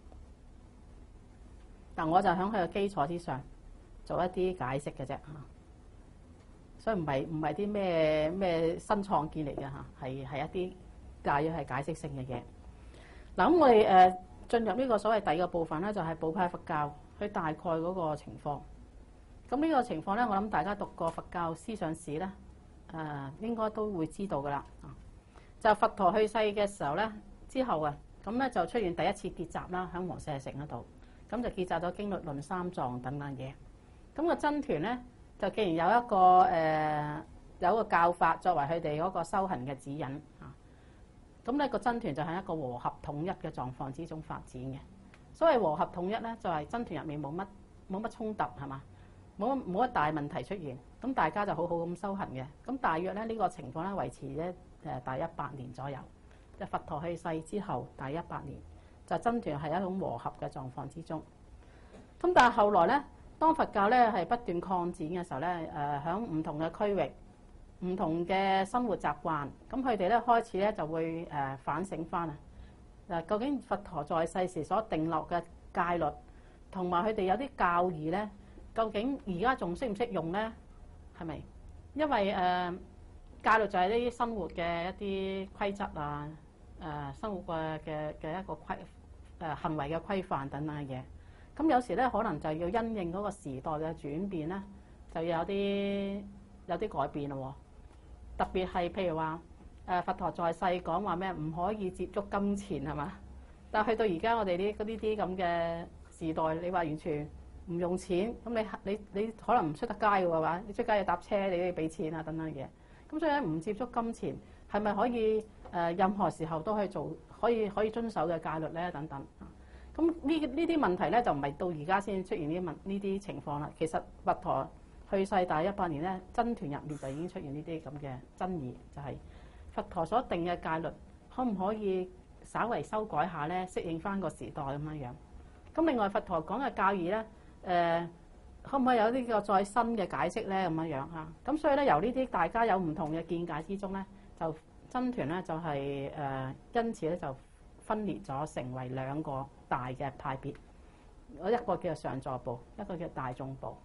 嗱，我就喺佢嘅基礎之上做一啲解釋嘅啫嚇，所以唔係唔係啲咩咩新創建嚟嘅嚇，係係一啲大約係解釋性嘅嘢。嗱，咁我哋誒進入呢個所謂第二個部分咧，就係部派佛教佢大概嗰個情況。咁呢個情況咧，我諗大家讀過佛教思想史咧，誒應該都會知道噶啦。就佛陀去世嘅時候咧，之後啊，咁咧就出現第一次結集啦，喺王舍城嗰度，咁就結集咗經律論三藏等等嘢。咁個僧團咧，就既然有一個誒、呃、有一個教法作為佢哋嗰個修行嘅指引啊，咁咧個僧團就係一個和合統一嘅狀況之中發展嘅。所謂和合統一咧，就係僧團入面冇乜冇乜衝突係嘛？冇冇乜大問題出現，咁大家就好好咁修行嘅。咁大約咧呢個情況咧維持咧誒大一百年左右。即係佛陀去世之後，大一百年就僧團係一種和合嘅狀況之中。咁但係後來咧，當佛教咧係不斷擴展嘅時候咧，誒喺唔同嘅區域、唔同嘅生活習慣，咁佢哋咧開始咧就會誒反省翻啊。嗱，究竟佛陀在世時所定落嘅戒律，同埋佢哋有啲教義咧？究竟而家仲識唔識用咧？係咪？因為誒、呃、戒律就係呢啲生活嘅一啲規則啊，誒、呃、生活嘅嘅嘅一個規誒、呃、行為嘅規範等等嘅嘢。咁有時咧，可能就要因應嗰個時代嘅轉變咧，就要有啲有啲改變咯。特別係譬如話誒、呃、佛陀在世講話咩唔可以接觸金錢係嘛？但係去到而家我哋呢呢啲咁嘅時代，你話完全唔用錢，咁你你你可能唔出得街嘅話，你出街要搭車，你都要俾錢啊等等嘢。咁所以咧，唔接觸金錢係咪可以誒、呃、任何時候都可以做，可以可以遵守嘅戒律咧等等。咁呢呢啲問題咧就唔係到而家先出現呢啲問呢啲情況啦。其實佛陀去世大一百年咧，僧團入面就已經出現呢啲咁嘅爭議，就係、是、佛陀所定嘅戒律可唔可以稍為修改下咧，適應翻個時代咁樣樣。咁另外佛陀講嘅教義咧。誒、呃、可唔可以有呢個再新嘅解釋咧？咁樣樣嚇，咁所以咧由呢啲大家有唔同嘅見解之中咧，就僧團咧就係、是、誒、呃、因此咧就分裂咗成為兩個大嘅派別，一個叫上座部，一個叫大眾部。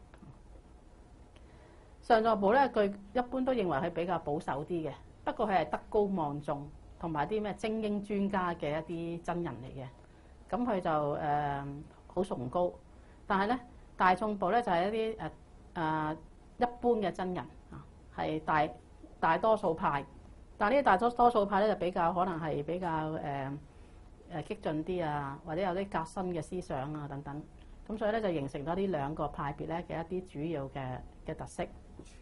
上座部咧，佢一般都認為係比較保守啲嘅，不過佢係德高望重，同埋啲咩精英專家嘅一啲僧人嚟嘅，咁佢就誒好、呃、崇高。但係咧，大眾部咧就係、是、一啲誒誒一般嘅僧人啊，係大大多數派。但係呢啲大多多數派咧就比較可能係比較誒誒、呃、激進啲啊，或者有啲革新嘅思想啊等等。咁所以咧就形成咗呢兩個派別咧嘅一啲主要嘅嘅特色。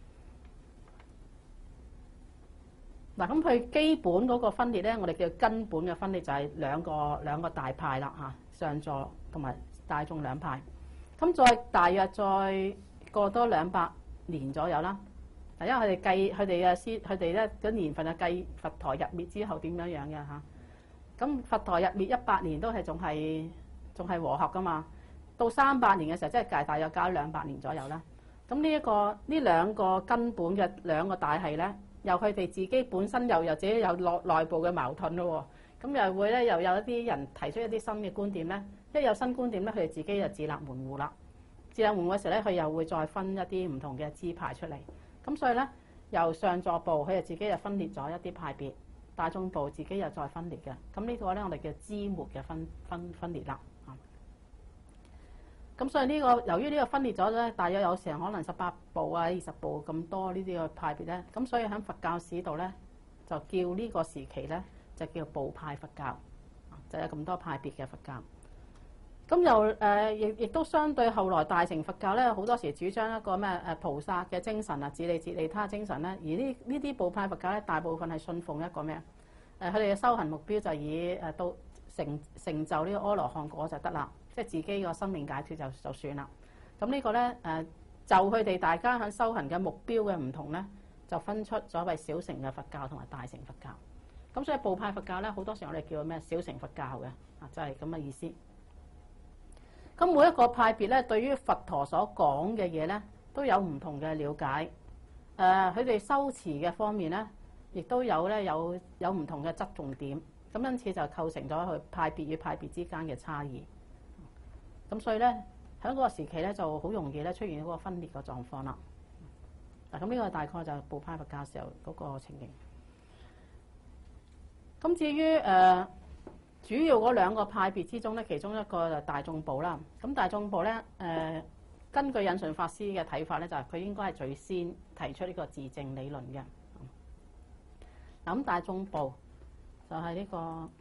嗱，咁佢基本嗰個分裂咧，我哋叫根本嘅分裂就係兩個兩個大派啦嚇，上座同埋大眾兩派。咁再大約再過多兩百年左右啦，因為佢哋計佢哋嘅師佢哋咧嗰年份係計佛陀入滅之後點樣樣嘅嚇。咁佛陀入滅一百年都係仲係仲係和合噶嘛，到三百年嘅時候即係大大約加兩百年左右啦。咁呢一個呢兩個根本嘅兩個大系咧，由佢哋自己本身又又自己有內內部嘅矛盾咯喎，咁又會咧又有一啲人提出一啲新嘅觀點咧。一有新觀點咧，佢哋自己就自立門戶啦。自立門戶嘅時候咧，佢又會再分一啲唔同嘅支派出嚟。咁所以咧，由上座部佢哋自己就分裂咗一啲派別，大眾部自己又再分裂嘅。咁呢個咧，我哋叫支末嘅分分分裂啦。 咁所以呢、這個由於呢個分裂咗咧，大約有成可能十八部啊、二十部咁多呢啲嘅派別咧，咁所以喺佛教史度咧就叫呢個時期咧就叫部派佛教，就有咁多派別嘅佛教。咁又誒亦亦都相對後來大乘佛教咧，好多時主張一個咩誒菩薩嘅精神啊、自利自利他精神咧，而呢呢啲部派佛教咧，大部分係信奉一個咩誒？佢哋嘅修行目標就以誒到成成就呢個阿羅漢果就得啦，即係自己個生命解脫就就算啦。咁呢個咧誒就佢哋大家喺修行嘅目標嘅唔同咧，就分出所謂小乘嘅佛教同埋大乘佛教。咁所以部派佛教咧，好多時候我哋叫咩小乘佛教嘅啊，就係咁嘅意思。咁每一個派別咧，對於佛陀所講嘅嘢咧，都有唔同嘅了解。誒、呃，佢哋修持嘅方面咧，亦都有咧有有唔同嘅側重點。咁因此就構成咗佢派別與派別之間嘅差異。咁所以咧，喺嗰個時期咧，就好容易咧出現嗰個分裂嘅狀況啦。嗱，咁呢個大概就係部派佛教時候嗰個情形。咁至於誒，呃主要嗰兩個派別之中咧，其中一個就大眾部啦。咁大眾部咧，誒、呃、根據引信法師嘅睇法咧，就係、是、佢應該係最先提出呢個自證理論嘅。嗱，咁大眾部就係呢、這個呢、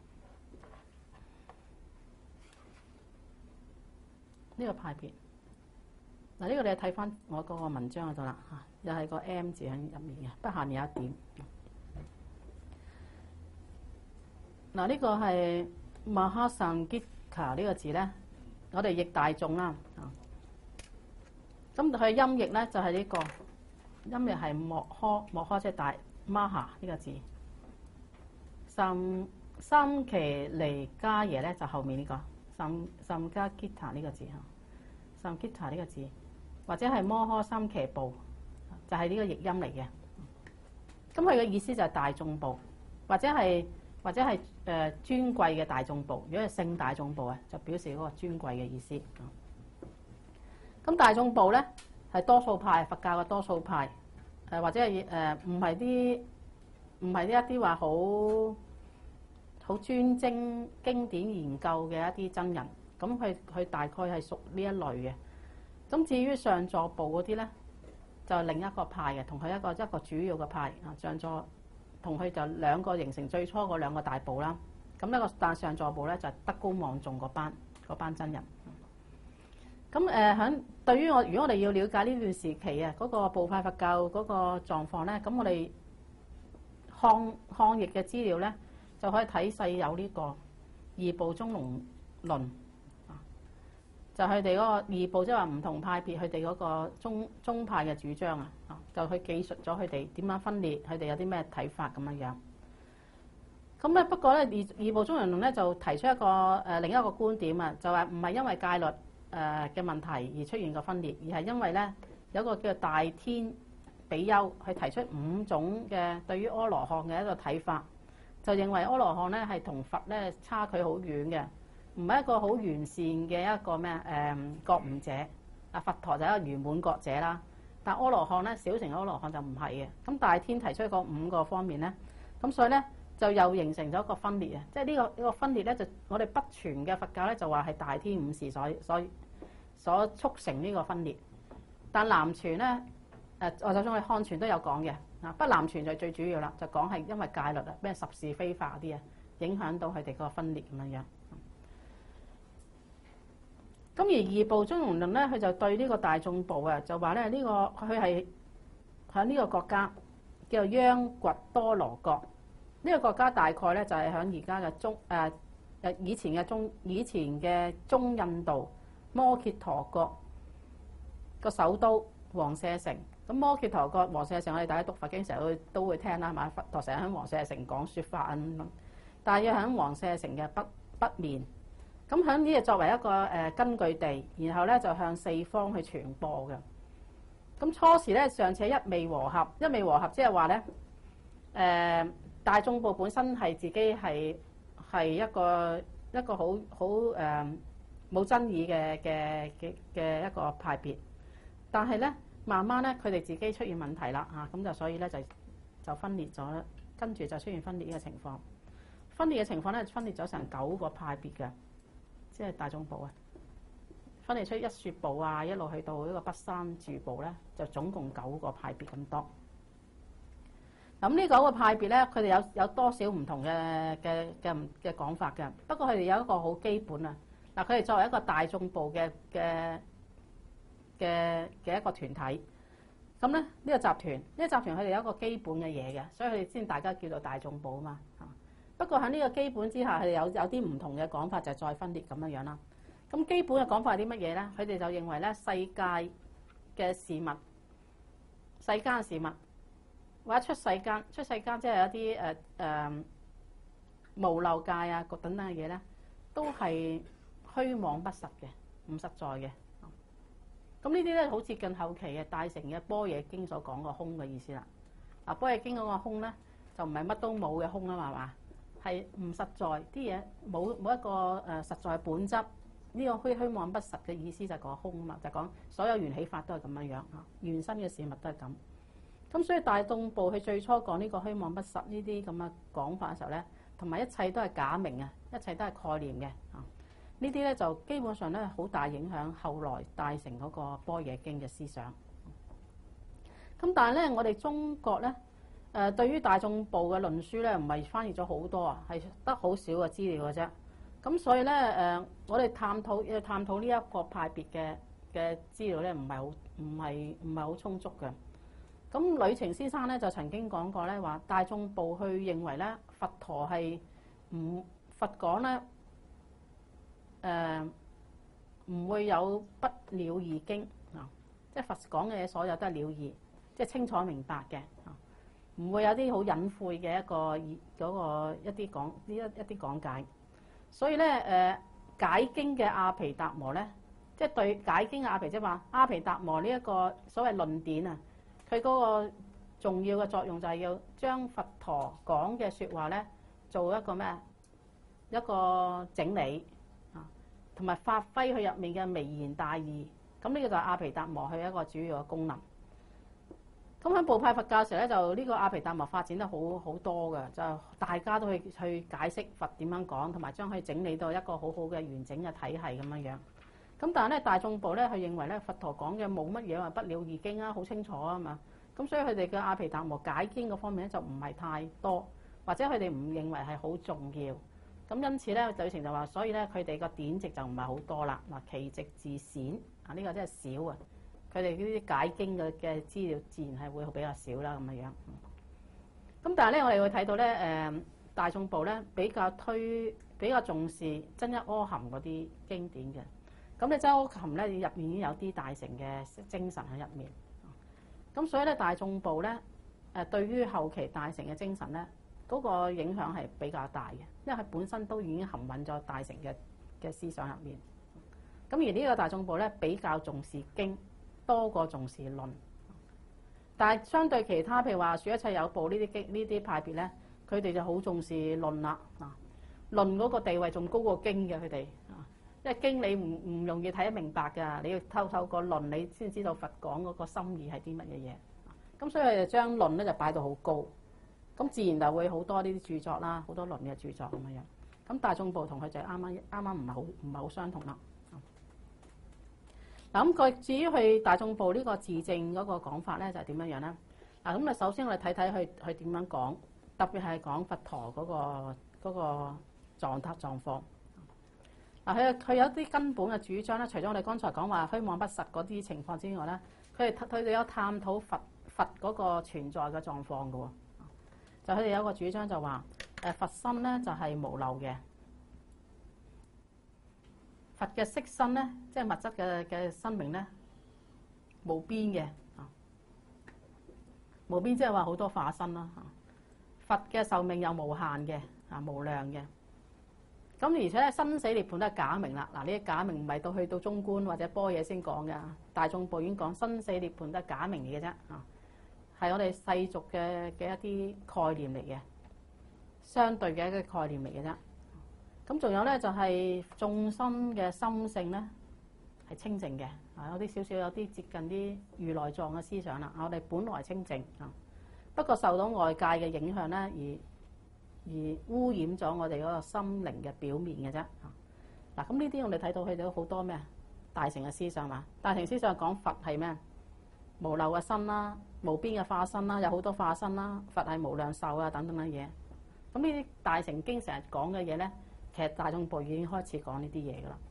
這個派別。嗱，呢個你睇翻我嗰個文章嗰度啦嚇，又係個 M 字喺入面嘅，不下面有一點。嗱，呢個係 Mahasanghika 呢個字咧，我哋譯大眾啦。咁佢音譯咧就係呢個音譯係莫訶，莫訶即係大 Maha 呢個字。三三奇尼加耶咧就後面呢個三三加 Gita 呢個字嚇，三 Gita 呢個字，或者係摩訶三奇部，就係呢個譯音嚟嘅。咁佢嘅意思就係大眾部，或者係。或者係誒、呃、尊貴嘅大眾部，如果係聖大眾部啊，就表示嗰個尊貴嘅意思。咁大眾部咧係多數派，佛教嘅多數派，誒、呃、或者係誒唔係啲唔係呢一啲話好好專精經典研究嘅一啲真人，咁佢佢大概係屬呢一類嘅。咁至於上座部嗰啲咧，就係另一個派嘅，同佢一個一個主要嘅派啊，上座。同佢就兩個形成最初嗰兩個大部啦。咁一個但上座部咧就係德高望重嗰班嗰班真人。咁誒喺對於我，如果我哋要了解呢段時期啊，嗰個部派佛教嗰個狀況咧，咁我哋漢漢譯嘅資料咧就可以睇細有呢個二部中庸論啊，就佢哋嗰個二部即係話唔同派別佢哋嗰個宗宗派嘅主張啊。就去記述咗佢哋點樣分裂，佢哋有啲咩睇法咁樣樣。咁咧不過咧二二部中庸論咧就提出一個誒、呃、另一個觀點啊，就話唔係因為戒律誒嘅問題而出現個分裂，而係因為咧有一個叫大天比丘去提出五種嘅對於阿羅漢嘅一個睇法，就認為阿羅漢咧係同佛咧差距好遠嘅，唔係一個好完善嘅一個咩誒、呃、覺悟者。啊，佛陀就係一個圓滿覺者啦。但阿羅漢咧，小乘阿羅漢就唔係嘅。咁大天提出一個五個方面咧，咁所以咧就又形成咗一個分裂啊！即係呢個呢個分裂咧，就我哋北傳嘅佛教咧就話係大天五事所所所促成呢個分裂。但南傳咧，誒我就算我哋漢傳都有講嘅啊，北南傳就最主要啦，就講係因為戒律啊，咩十事非法啲啊，影響到佢哋個分裂咁樣樣。咁而二部中庸論咧，佢就對呢個大眾部啊，就話咧呢個佢係喺呢個國家叫做央掘多羅國。呢、這個國家大概咧就係喺而家嘅中誒誒以前嘅中以前嘅中印度摩羯陀國個首都王舍城。咁摩羯陀國王舍城，我哋大家讀佛經成日都都會聽啦，係嘛？佛陀成日喺王舍城講説法啊，大約喺王舍城嘅北北面。咁喺呢度作為一個誒根據地，然後咧就向四方去傳播嘅。咁初時咧尚且一味和合，一味和合即係話咧誒大眾部本身係自己係係一個一個好好誒冇爭議嘅嘅嘅嘅一個派別，但係咧慢慢咧佢哋自己出現問題啦嚇，咁就所以咧就就分裂咗，跟住就出現分裂嘅情況。分裂嘅情況咧分裂咗成九個派別嘅。即係大眾部啊， 分裂出一說部啊，一路去到呢個北山住部咧，就總共九個派別咁多。咁呢九個派別咧，佢哋有有多少唔同嘅嘅嘅嘅講法嘅？不過佢哋有一個好基本啊。嗱，佢哋作為一個大眾部嘅嘅嘅嘅一個團體，咁咧呢個集團，呢個集團佢哋有一個基本嘅嘢嘅，所以佢哋先大家叫做大眾部啊嘛。嚇，不過喺呢個基本之下，佢哋有有啲唔同嘅講法，就再分裂咁樣樣啦。咁基本嘅講法係啲乜嘢咧？佢哋就認為咧，世界嘅事物、世間嘅事物或者出世間、出世間即係一啲誒誒無漏界啊，各等等嘅嘢咧，都係虛妄不實嘅，唔實在嘅。咁呢啲咧好接近後期嘅大乘嘅般若經所講個空嘅意思啦。嗱，般若經嗰個空咧就唔係乜都冇嘅空啊嘛，係嘛？係唔實在啲嘢，冇冇一個誒實在本質。呢個虛虛妄不實嘅意思就係講空啊嘛，就講所有緣起法都係咁樣樣嚇，原生嘅事物都係咁。咁所以大眾部佢最初講呢個虛妄不實呢啲咁嘅講法嘅時候咧，同埋一切都係假名啊，一切都係概念嘅啊。呢啲咧就基本上咧好大影響後來大乘嗰個般若經嘅思想。咁但係咧，我哋中國咧誒對於大眾部嘅論書咧，唔係翻譯咗好多啊，係得好少嘅資料嘅啫。咁所以咧，誒，我哋探討要探討呢一個派別嘅嘅資料咧，唔係好唔係唔係好充足嘅。咁呂澄先生咧就曾經講過咧，話大眾部去認為咧，佛陀係唔佛講咧，誒唔會有不了義經啊，即係佛講嘅嘢所有都係了義，即係清楚明白嘅啊，唔會有啲好隱晦嘅一個嗰個一啲講呢一一啲講解。所以咧，誒解經嘅阿毗達摩咧，即係對解經嘅阿毗，即係話阿毗達摩呢一個所謂論點啊，佢嗰個重要嘅作用就係要將佛陀講嘅説話咧，做一個咩一個整理啊，同埋發揮佢入面嘅微言大義。咁呢個就係阿毗達摩佢一個主要嘅功能。咁喺部派佛教時咧，就呢個阿毗達摩發展得好好多嘅，就大家都去去解釋佛點樣講，同埋將佢整理到一個好好嘅完整嘅體系咁樣樣。咁但係咧，大眾部咧，佢認為咧，佛陀講嘅冇乜嘢話不了義經啊，好清楚啊嘛。咁所以佢哋嘅阿毗達摩解經嗰方面咧，就唔係太多，或者佢哋唔認為係好重要。咁因此咧，呂澄就話，所以咧，佢哋個典籍就唔係好多啦。嗱，其籍自鮮啊，呢個真係少啊。佢哋呢啲解經嘅嘅資料自然係會比較少啦，咁樣樣。咁但係咧，我哋會睇到咧，誒大眾部咧比較推比較重視增一阿含嗰啲經典嘅。咁你增一阿含咧入面已經有啲大乘嘅精神喺入面。咁所以咧，大眾部咧誒對於後期大乘嘅精神咧，嗰個影響係比較大嘅，因為佢本身都已經含蘊咗大乘嘅嘅思想入面。咁而呢個大眾部咧比較重視經多過重視論，但係相對其他譬如話說一切有部呢啲經呢啲派別咧，佢哋就好重視論啦啊！論嗰個地位仲高過經嘅佢哋啊，因為經你唔唔容易睇得明白㗎，你要透透過論你先知道佛講嗰個心意係啲乜嘢嘢。咁所以佢就將論咧就擺到好高，咁自然就會好多呢啲著作啦，好多論嘅著作咁樣樣。咁大眾部同佢就啱啱啱啱唔係好唔係好相同啦。嗱，咁佢至於去大眾部呢個自證嗰個講法咧，就係點樣樣咧？嗱，咁啊，首先我哋睇睇佢佢點樣講，特別係講佛陀嗰個嗰個狀態狀況。嗱，佢佢有啲根本嘅主張咧，除咗我哋剛才講話虛妄不實嗰啲情況之外咧，佢哋佢哋有探討佛佛嗰個存在嘅狀況嘅喎。就佢哋有一個主張就話，誒佛心咧就係無漏嘅。佛嘅色身咧，即係物質嘅嘅生命咧，無邊嘅啊，無邊即係話好多化身啦嚇。佛嘅壽命又無限嘅啊，無量嘅。咁而且咧，生死涅槃都係假名啦。嗱，呢啲假名唔係到去到中觀或者般若先講嘅，大眾部已經講生死涅槃都係假名嚟嘅啫啊，係我哋世俗嘅嘅一啲概念嚟嘅，相對嘅一個概念嚟嘅啫。咁仲有咧，就係眾生嘅心性咧係清淨嘅，啊有啲少少有啲接近啲如來藏嘅思想啦。我哋本來清淨啊，不過受到外界嘅影響咧，而而污染咗我哋嗰個心靈嘅表面嘅啫。嗱，咁呢啲我哋睇到佢哋都好多咩大乘嘅思想嘛。大乘思想講佛係咩？無漏嘅身啦，無邊嘅化身啦，有好多化身啦。佛係無量壽啊，等等嘅嘢。咁呢啲大乘經成日講嘅嘢咧，其實大眾部已經開始講呢啲嘢噶啦。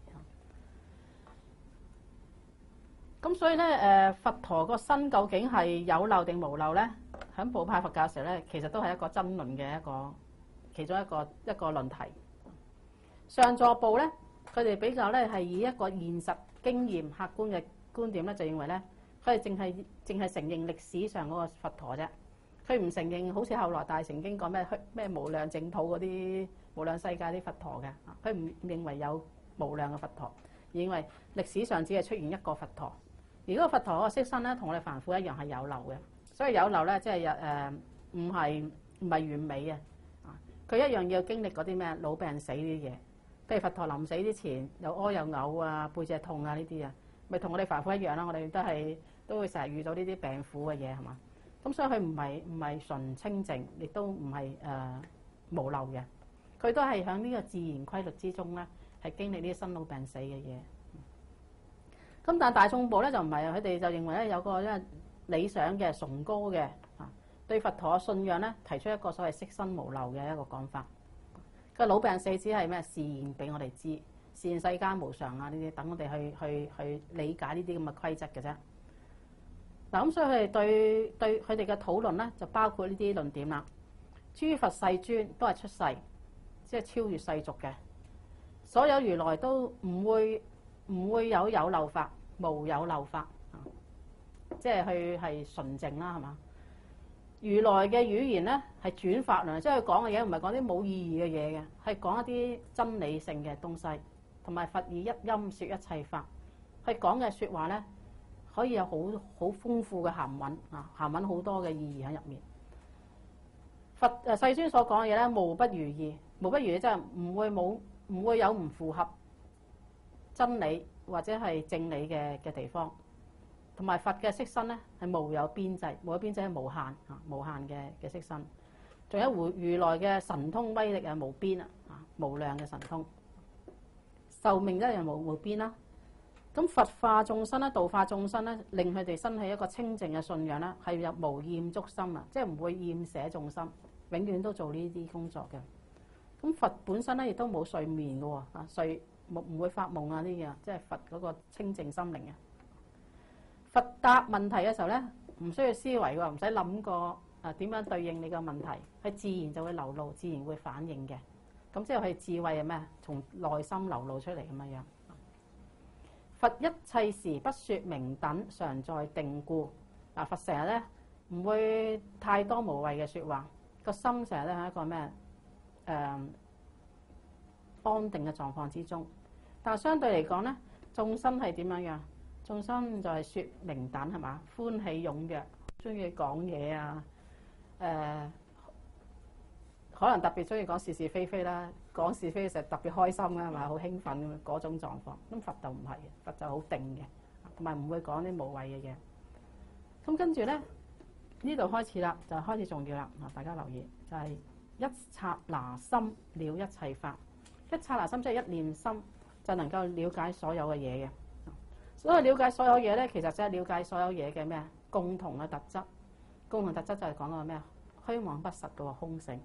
咁所以咧，誒佛陀個身究竟係有漏定無漏咧？喺部派佛教嘅時候咧，其實都係一個爭論嘅一個其中一個一個論題。上座部咧，佢哋比較咧係以一個現實經驗、客觀嘅觀點咧，就認為咧，佢哋淨係淨係承認歷史上嗰個佛陀啫，佢唔承認好似後來大乘經講咩咩無量淨土嗰啲無量世界啲佛陀嘅，佢唔認為有無量嘅佛陀，而認為歷史上只係出現一個佛陀。而嗰個佛陀嗰個色身咧，同我哋凡夫一樣係有漏嘅，所以有漏咧，即係誒唔係唔係完美嘅，啊，佢一樣要經歷嗰啲咩老病死呢啲嘢。譬如佛陀臨死之前又屙又嘔啊，背脊痛啊呢啲啊，咪同我哋凡夫一樣啦。我哋都係都會成日遇到呢啲病苦嘅嘢係嘛。咁所以佢唔係唔係純清淨，亦都唔係誒無漏嘅。佢都係喺呢個自然規律之中咧，係經歷呢啲生老病死嘅嘢。咁但係大眾部咧就唔係，佢哋就認為咧有個咧理想嘅崇高嘅啊，對佛陀嘅信仰咧提出一個所謂色身無漏嘅一個講法。個老病死只係咩示現俾我哋知，示現世間無常啊呢啲，等我哋去去去理解呢啲咁嘅規則嘅啫。嗱咁所以佢哋對對佢哋嘅討論咧就包括呢啲論點啦。諸佛世尊都係出世，即係超越世俗嘅，所有如來都唔會唔會有有漏法。無有漏法，即係佢係純淨啦，係嘛？如來嘅語言咧係轉法輪，即係佢講嘅嘢唔係講啲冇意義嘅嘢嘅，係講一啲真理性嘅東西，同埋佛以一音説一切法，佢講嘅説話咧可以有好好豐富嘅含蘊啊，含蘊好多嘅意義喺入面。佛誒世尊所講嘅嘢咧，無不如意，無不如意即係唔會冇唔會有唔符合真理或者係正理嘅嘅地方，同埋佛嘅色身咧係無有邊際，無有邊際係無限嚇，無限嘅嘅色身。仲有如如來嘅神通威力啊，無邊啊，嚇無量嘅神通，壽命一樣無無邊啦。咁佛化眾生咧，度化眾生咧，令佢哋生起一個清淨嘅信仰咧，係有無厭足心啊，即係唔會厭捨眾生，永遠都做呢啲工作嘅。咁佛本身咧亦都冇睡眠嘅喎，啊睡。唔會發夢啊！呢啲啊，即係佛嗰個清淨心靈啊。佛答問題嘅時候咧，唔需要思維喎，唔使諗過啊點樣對應你個問題，佢自然就會流露，自然會反應嘅。咁即係佢智慧係咩？從內心流露出嚟咁樣樣。佛一切時不說明等，常在定故。嗱，佛成日咧唔會太多無謂嘅説話，個心成日咧係一個咩？誒、呃、安定嘅狀況之中。但係相對嚟講咧，眾生係點樣樣？眾生就係説明等係嘛，歡喜踴躍，中意講嘢啊，誒、呃，可能特別中意講是是非非啦，講是非嘅時候特別開心啦，係嘛，好興奮咁樣嗰種狀況。咁佛就唔係嘅，佛就好定嘅，同埋唔會講啲無謂嘅嘢。咁跟住咧，呢度開始啦，就開始重要啦。嗱，大家留意，就係、是、一剎那心了一切法，一剎那心即係一念心。就能夠了解所有嘅嘢嘅，所以了解所有嘢咧，其實即係了解所有嘢嘅咩共同嘅特質。共同特質就係講到咩虛妄不實嘅空性。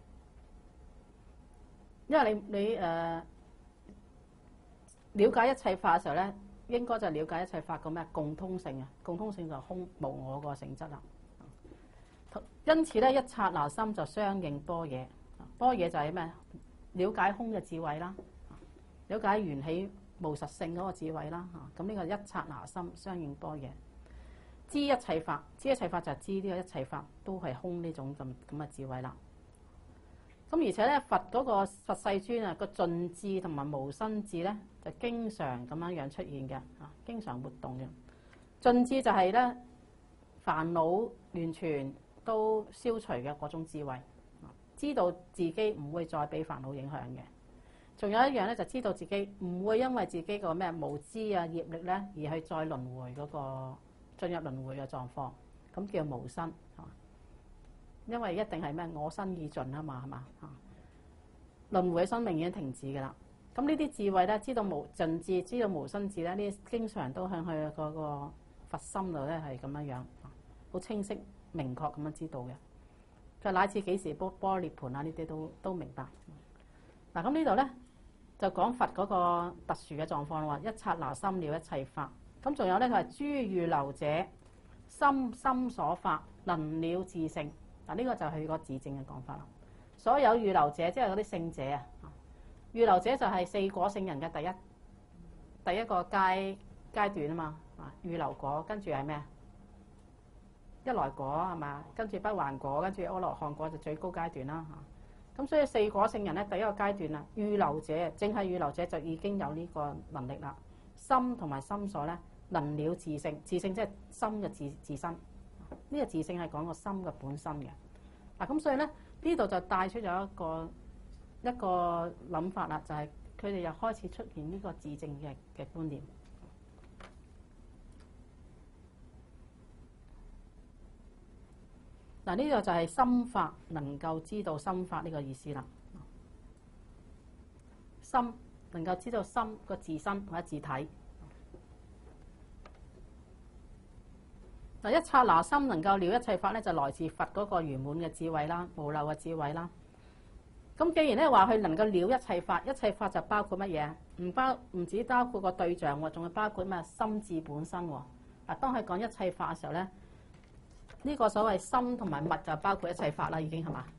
因為你你誒、呃、了解一切法嘅時候咧，應該就了解一切法個咩共通性啊。共通性就係空無我個性質啦。因此咧，一剎那心就相應般若。般若就係咩？了解空嘅智慧啦。了解緣起無實性嗰個智慧啦嚇，咁呢個一剎那心相應般若，知一切法，知一切法就係知呢個一切法都係空呢種咁咁嘅智慧啦。咁而且咧，佛嗰個佛世尊啊，個盡智同埋無生智咧，就經常咁樣樣出現嘅嚇，經常活動嘅。盡智就係咧煩惱完全都消除嘅嗰種智慧，知道自己唔會再俾煩惱影響嘅。仲有一樣咧，就知道自己唔會因為自己個咩無知啊業力咧，而去再輪迴嗰個進入輪迴嘅狀況，咁叫無生嚇。因為一定係咩我生已盡啊嘛，係嘛嚇？輪迴嘅生命已經停止㗎啦。 咁呢啲智慧咧，知道無盡智，知道無生智咧，呢啲經常都向佢嗰個佛心度咧係咁樣樣，好清晰明確咁樣知道嘅。就乃至幾時波波涅盤啊，呢啲都都明白。嗱，咁呢度咧就講佛嗰個特殊嘅狀況啦，一剎那心了一切法。咁仲有咧，佢話諸預流者心心所法能了自性。嗱，呢個就係個自證嘅講法啦。所有預流者即係嗰啲聖者啊。預流者就係四果聖人嘅第一第一個階階段啊嘛，啊預流果，跟住係咩？一來果係嘛，跟住不還果，跟住阿羅漢果就最高階段啦嚇。咁所以四果聖人咧，第一個階段啦，預流者，淨係預流者就已經有呢個能力啦。心同埋心所咧，能了自性，自性即係心嘅自自身。呢個自性係講個心嘅本身嘅。嗱，咁所以咧呢度就帶出咗一個。一個諗法啦，就係佢哋又開始出現呢個自證嘅嘅觀念。嗱，呢個就係心法能夠知道心法呢個意思啦。心能夠知道心個自身或者自體。嗱，一剎那心能夠了一切法咧，就來自佛嗰個圓滿嘅智慧啦，無漏嘅智慧啦。咁既然咧話佢能夠了一切法，一切法就包括乜嘢？唔包唔止包括個對象喎，仲係包括咩？心智本身喎。嗱，當佢講一切法嘅時候咧，呢個所謂心同埋物就包括一切法啦，已經係嘛？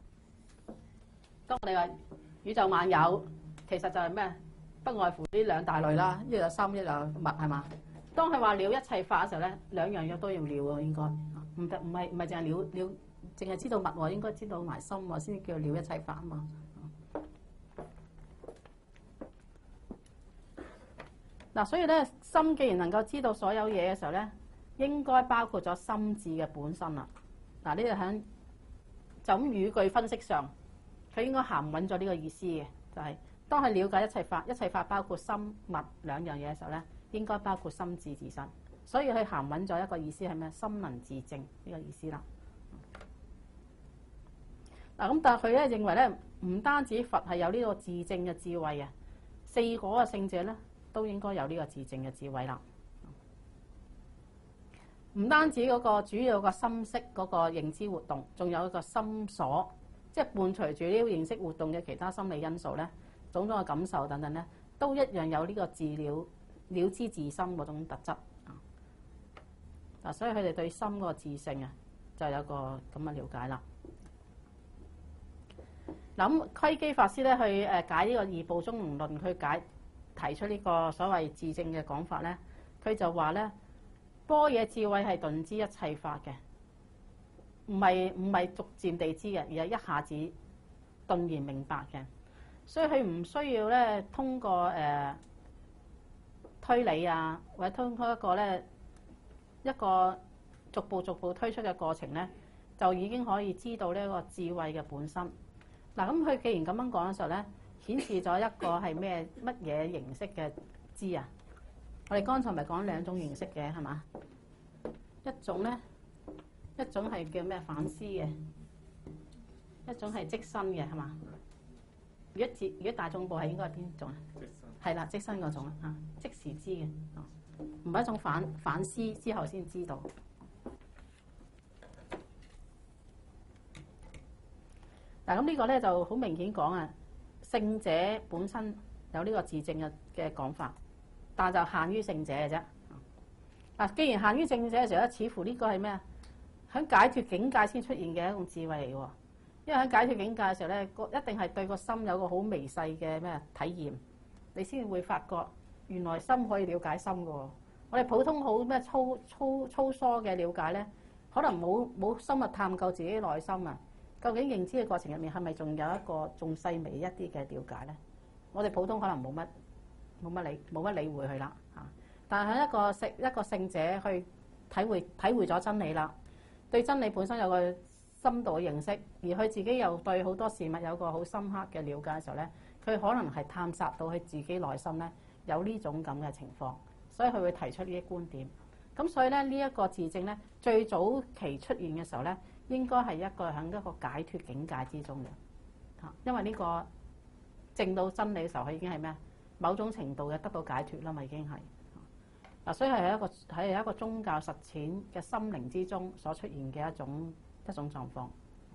當我哋話宇宙萬有，其實就係咩？不外乎呢兩大類啦，一就心，一就物，係嘛？當佢話了一切法嘅時候咧，兩樣嘢都要了喎，應該唔得，唔係唔係淨係了了。淨係知道物喎，應該知道埋心喎，先叫了一切法啊嘛。嗱，所以咧，心既然能夠知道所有嘢嘅時候咧，應該包括咗心智嘅本身啦。嗱，呢度喺就咁語句分析上，佢應該含穩咗呢個意思嘅，就係、是、當佢了解一切法，一切法包括心物兩樣嘢嘅時候咧，應該包括心智自身。所以佢含穩咗一個意思係咩？心能自證呢個意思啦。嗱，咁但係佢咧認為咧，唔單止佛係有呢個自證嘅智慧啊，四果嘅聖者咧都應該有呢個自證嘅智慧啦。唔單止嗰個主要個心識嗰個認知活動，仲有一個心所，即係伴隨住呢個認識活動嘅其他心理因素咧，種種嘅感受等等咧，都一樣有呢個自了了知自心嗰種特質啊。嗱，所以佢哋對心嗰個自性啊，就有個咁嘅了解啦。咁窺基法師咧去誒解呢個二部中論，去解提出呢個所謂自證嘅講法咧，佢就話咧，般若智慧係頓知一切法嘅，唔係唔係逐漸地知嘅，而係一下子頓然明白嘅。所以佢唔需要咧通過誒、呃、推理啊，或者通過一個咧一個逐步逐步推出嘅過程咧，就已經可以知道呢個智慧嘅本身。嗱，咁佢既然咁樣講嘅時候咧，顯示咗一個係咩乜嘢形式嘅知啊？我哋剛才咪講兩種形式嘅係嘛？一種咧，一種係叫咩反思嘅，一種係即身嘅係嘛？如果自如果大眾部係應該係邊種啊？即身係啦，即身嗰種啊，即時知嘅，唔係一種反反思之後先知道。嗱，咁呢個咧就好明顯講啊，聖者本身有呢個自證嘅嘅講法，但就限於聖者嘅啫。嗱，既然限於聖者嘅時候咧，似乎呢個係咩啊？喺解脫境界先出現嘅一種智慧嚟嘅喎。因為喺解脫境界嘅時候咧，一定係對個心有個好微細嘅咩體驗，你先會發覺原來心可以了解心嘅喎。我哋普通好咩粗粗粗疏嘅了解咧，可能冇冇深入探究自己內心啊。究竟認知嘅過程入面係咪仲有一個仲細微一啲嘅了解咧？我哋普通可能冇乜冇乜理冇乜理會佢啦嚇。但係一個聖一個聖者去體會體會咗真理啦，對真理本身有個深度嘅認識，而佢自己又對好多事物有個好深刻嘅了解嘅時候咧，佢可能係探索到佢自己內心咧有呢種咁嘅情況，所以佢會提出呢啲觀點。咁所以咧呢一個自證咧最早期出現嘅時候咧，應該係一個喺一個解脫境界之中嘅嚇，因為呢個證到真理嘅時候，佢已經係咩？某種程度嘅得到解脫啦嘛，已經係嗱，所以係一個喺一個宗教實踐嘅心靈之中所出現嘅一種一種狀況。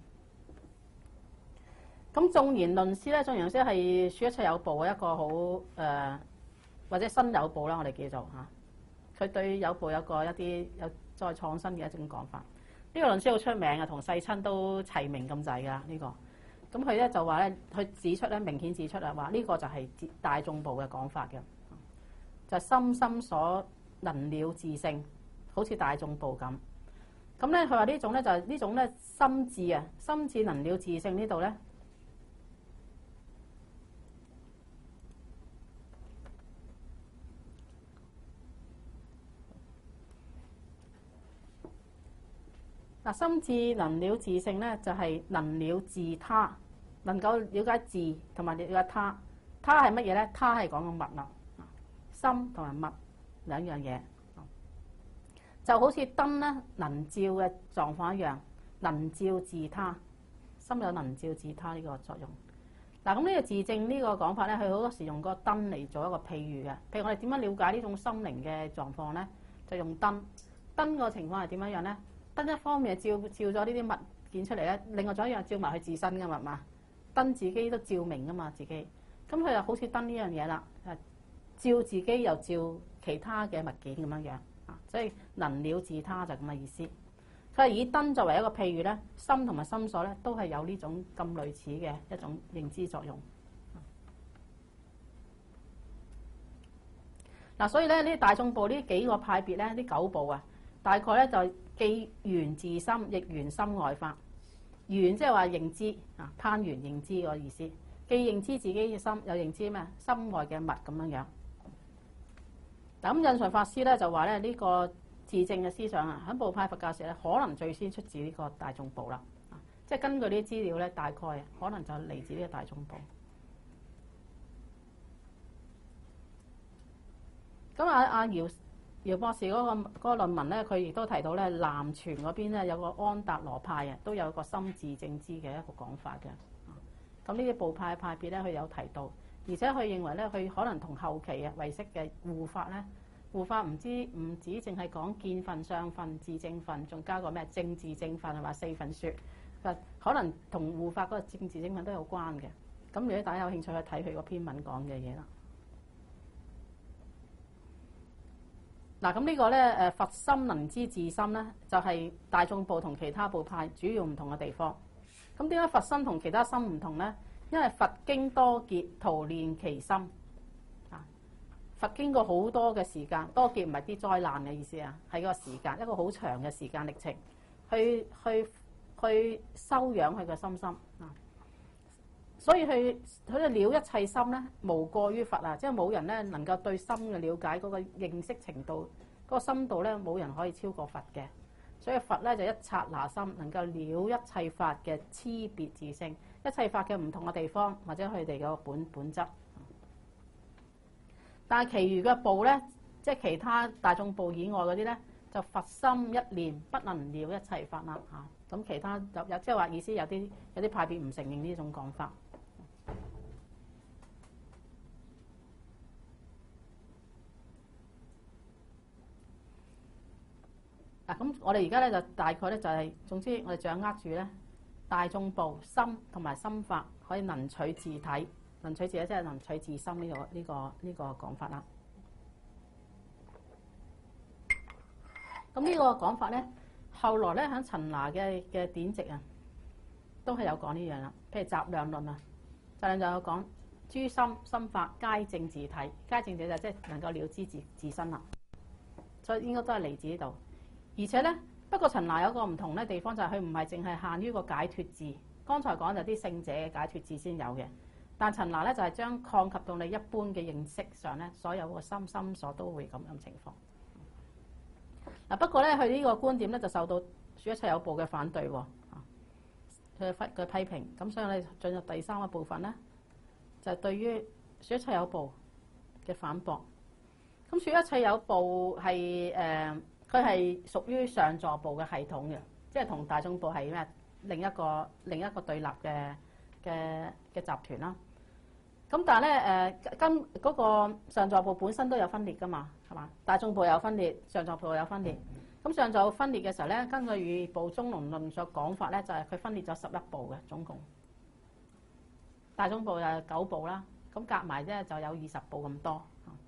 咁縱然論師咧，縱然論師係說一切有部嘅一個好誒、呃，或者新有部啦，我哋叫做嚇。佢對有部有個一啲有再創新嘅一種講法。呢、這個論師好出名嘅，同世親都齊名咁滯㗎呢個。咁佢咧就話咧，佢指出咧，明顯指出啊，話呢個就係大眾部嘅講法嘅，就係、是、心心所能了自性，好似大眾部咁。咁咧佢話呢種咧就係、是、呢種咧心智啊，心智能了自性呢度咧。嗱，心智能了自性咧，就係、是、能了自他，能夠了解自同埋了解他。他係乜嘢咧？他係講個物啦，心同埋物兩樣嘢，就好似燈咧能照嘅狀況一樣，能照自他，心有能照自他呢個作用。嗱，咁呢個自證呢個講法咧，佢好多時用個燈嚟做一個譬喻嘅。譬如我哋點樣了解呢種心靈嘅狀況咧？就用燈，燈個情況係點樣樣咧？燈一方面係照照咗呢啲物件出嚟咧，另外仲有一樣照埋佢自身噶嘛嘛，燈自己都照明噶嘛自己，咁佢又好似燈呢樣嘢啦，誒照自己又照其他嘅物件咁樣樣啊，所以能了自他就咁嘅意思。佢係以燈作為一個譬喻咧，心同埋心所咧都係有呢種咁類似嘅一種認知作用。嗱，所以咧呢大眾部呢幾個派別咧，呢九部啊，大概咧就既緣自心，亦緣心外法。緣即係話認知啊，攀緣認知個意思。既認知自己嘅心，又認知咩？心外嘅物咁樣樣。嗱，咁印順法師咧就話咧呢個自證嘅思想啊，喺部派佛教史咧，可能最先出自呢個大眾部啦。啊，即係根據呢啲資料咧，大概啊，可能就嚟自呢個大眾部。咁啊啊姚姚博士嗰、那個嗰、那個論文咧，佢亦都提到咧，南傳嗰邊咧有個安達羅派啊，都有個心自證知嘅一個講法嘅。咁呢啲部派派別咧，佢有提到，而且佢認為咧，佢可能同後期啊唯識嘅護法咧，護法唔知唔止淨係講見分、相分、自證分，仲加個咩證自證分係嘛四分説，可能同護法嗰個證自證分都有關嘅。咁如果大家有興趣去睇佢個篇文講嘅嘢啦。嗱，咁呢個咧誒佛心能知自心咧，就係、是、大眾部同其他部派主要唔同嘅地方。咁點解佛心同其他心唔同咧？因為佛經多劫徒練其心啊！佛經過好多嘅時間，多劫唔係啲災難嘅意思啊，係個時間一個好長嘅時間歷程，去去去修養佢嘅心心啊！所以佢佢嘅了一切心咧，無過於佛啊！即係冇人咧能夠對心嘅了解嗰個認識程度、嗰個深度咧，冇人可以超過佛嘅。所以佛咧就一剎那心，能夠了一切法嘅差別自性，一切法嘅唔同嘅地方或者佢哋嘅本本質。但係其餘嘅部咧，即係其他大眾部以外嗰啲咧，就佛心一念不能了一切法啦嚇。咁其他有有即係話意思有啲有啲派別唔承認呢種講法。嗱，咁我哋而家咧就大概咧就係、是，總之我哋掌握住咧大眾部心同埋心法可以能取自體，能取自體即係能取自心呢、這個呢、這個呢、這個講法啦。咁呢個講法咧，後來咧喺陳那嘅嘅典籍啊，都係有講呢樣啦。譬如《集量論》啊，《集量論》就有講諸心心法皆證自體，皆證自體就即係能夠了知自自身啦。所以應該都係嚟自呢度。而且咧，不過陳那有個唔同咧地方就係佢唔係淨係限於個解脫智。剛才講就啲聖者嘅解脫智先有嘅，但陳那咧就係將擴及到你一般嘅認識上咧，所有個心心所都會咁樣情況。嗱，不過咧佢呢個觀點咧就受到說一切有部嘅反對喎，啊，佢嘅批評。咁所以咧進入第三個部分咧，就係對於說一切有部嘅反駁。咁說一切有部係誒。佢係屬於上座部嘅系統嘅，即係同大眾部係咩另一個另一個對立嘅嘅嘅集團啦。 咁但係咧誒，跟嗰個上座部本身都有分裂噶嘛，係嘛？大眾部有分裂，上座部有分裂。咁上座分裂嘅時候咧，根據儒部中庸論所講法咧，就係佢分裂咗十一部嘅總共。大眾部有九部啦，咁夾埋咧就有二十部咁多。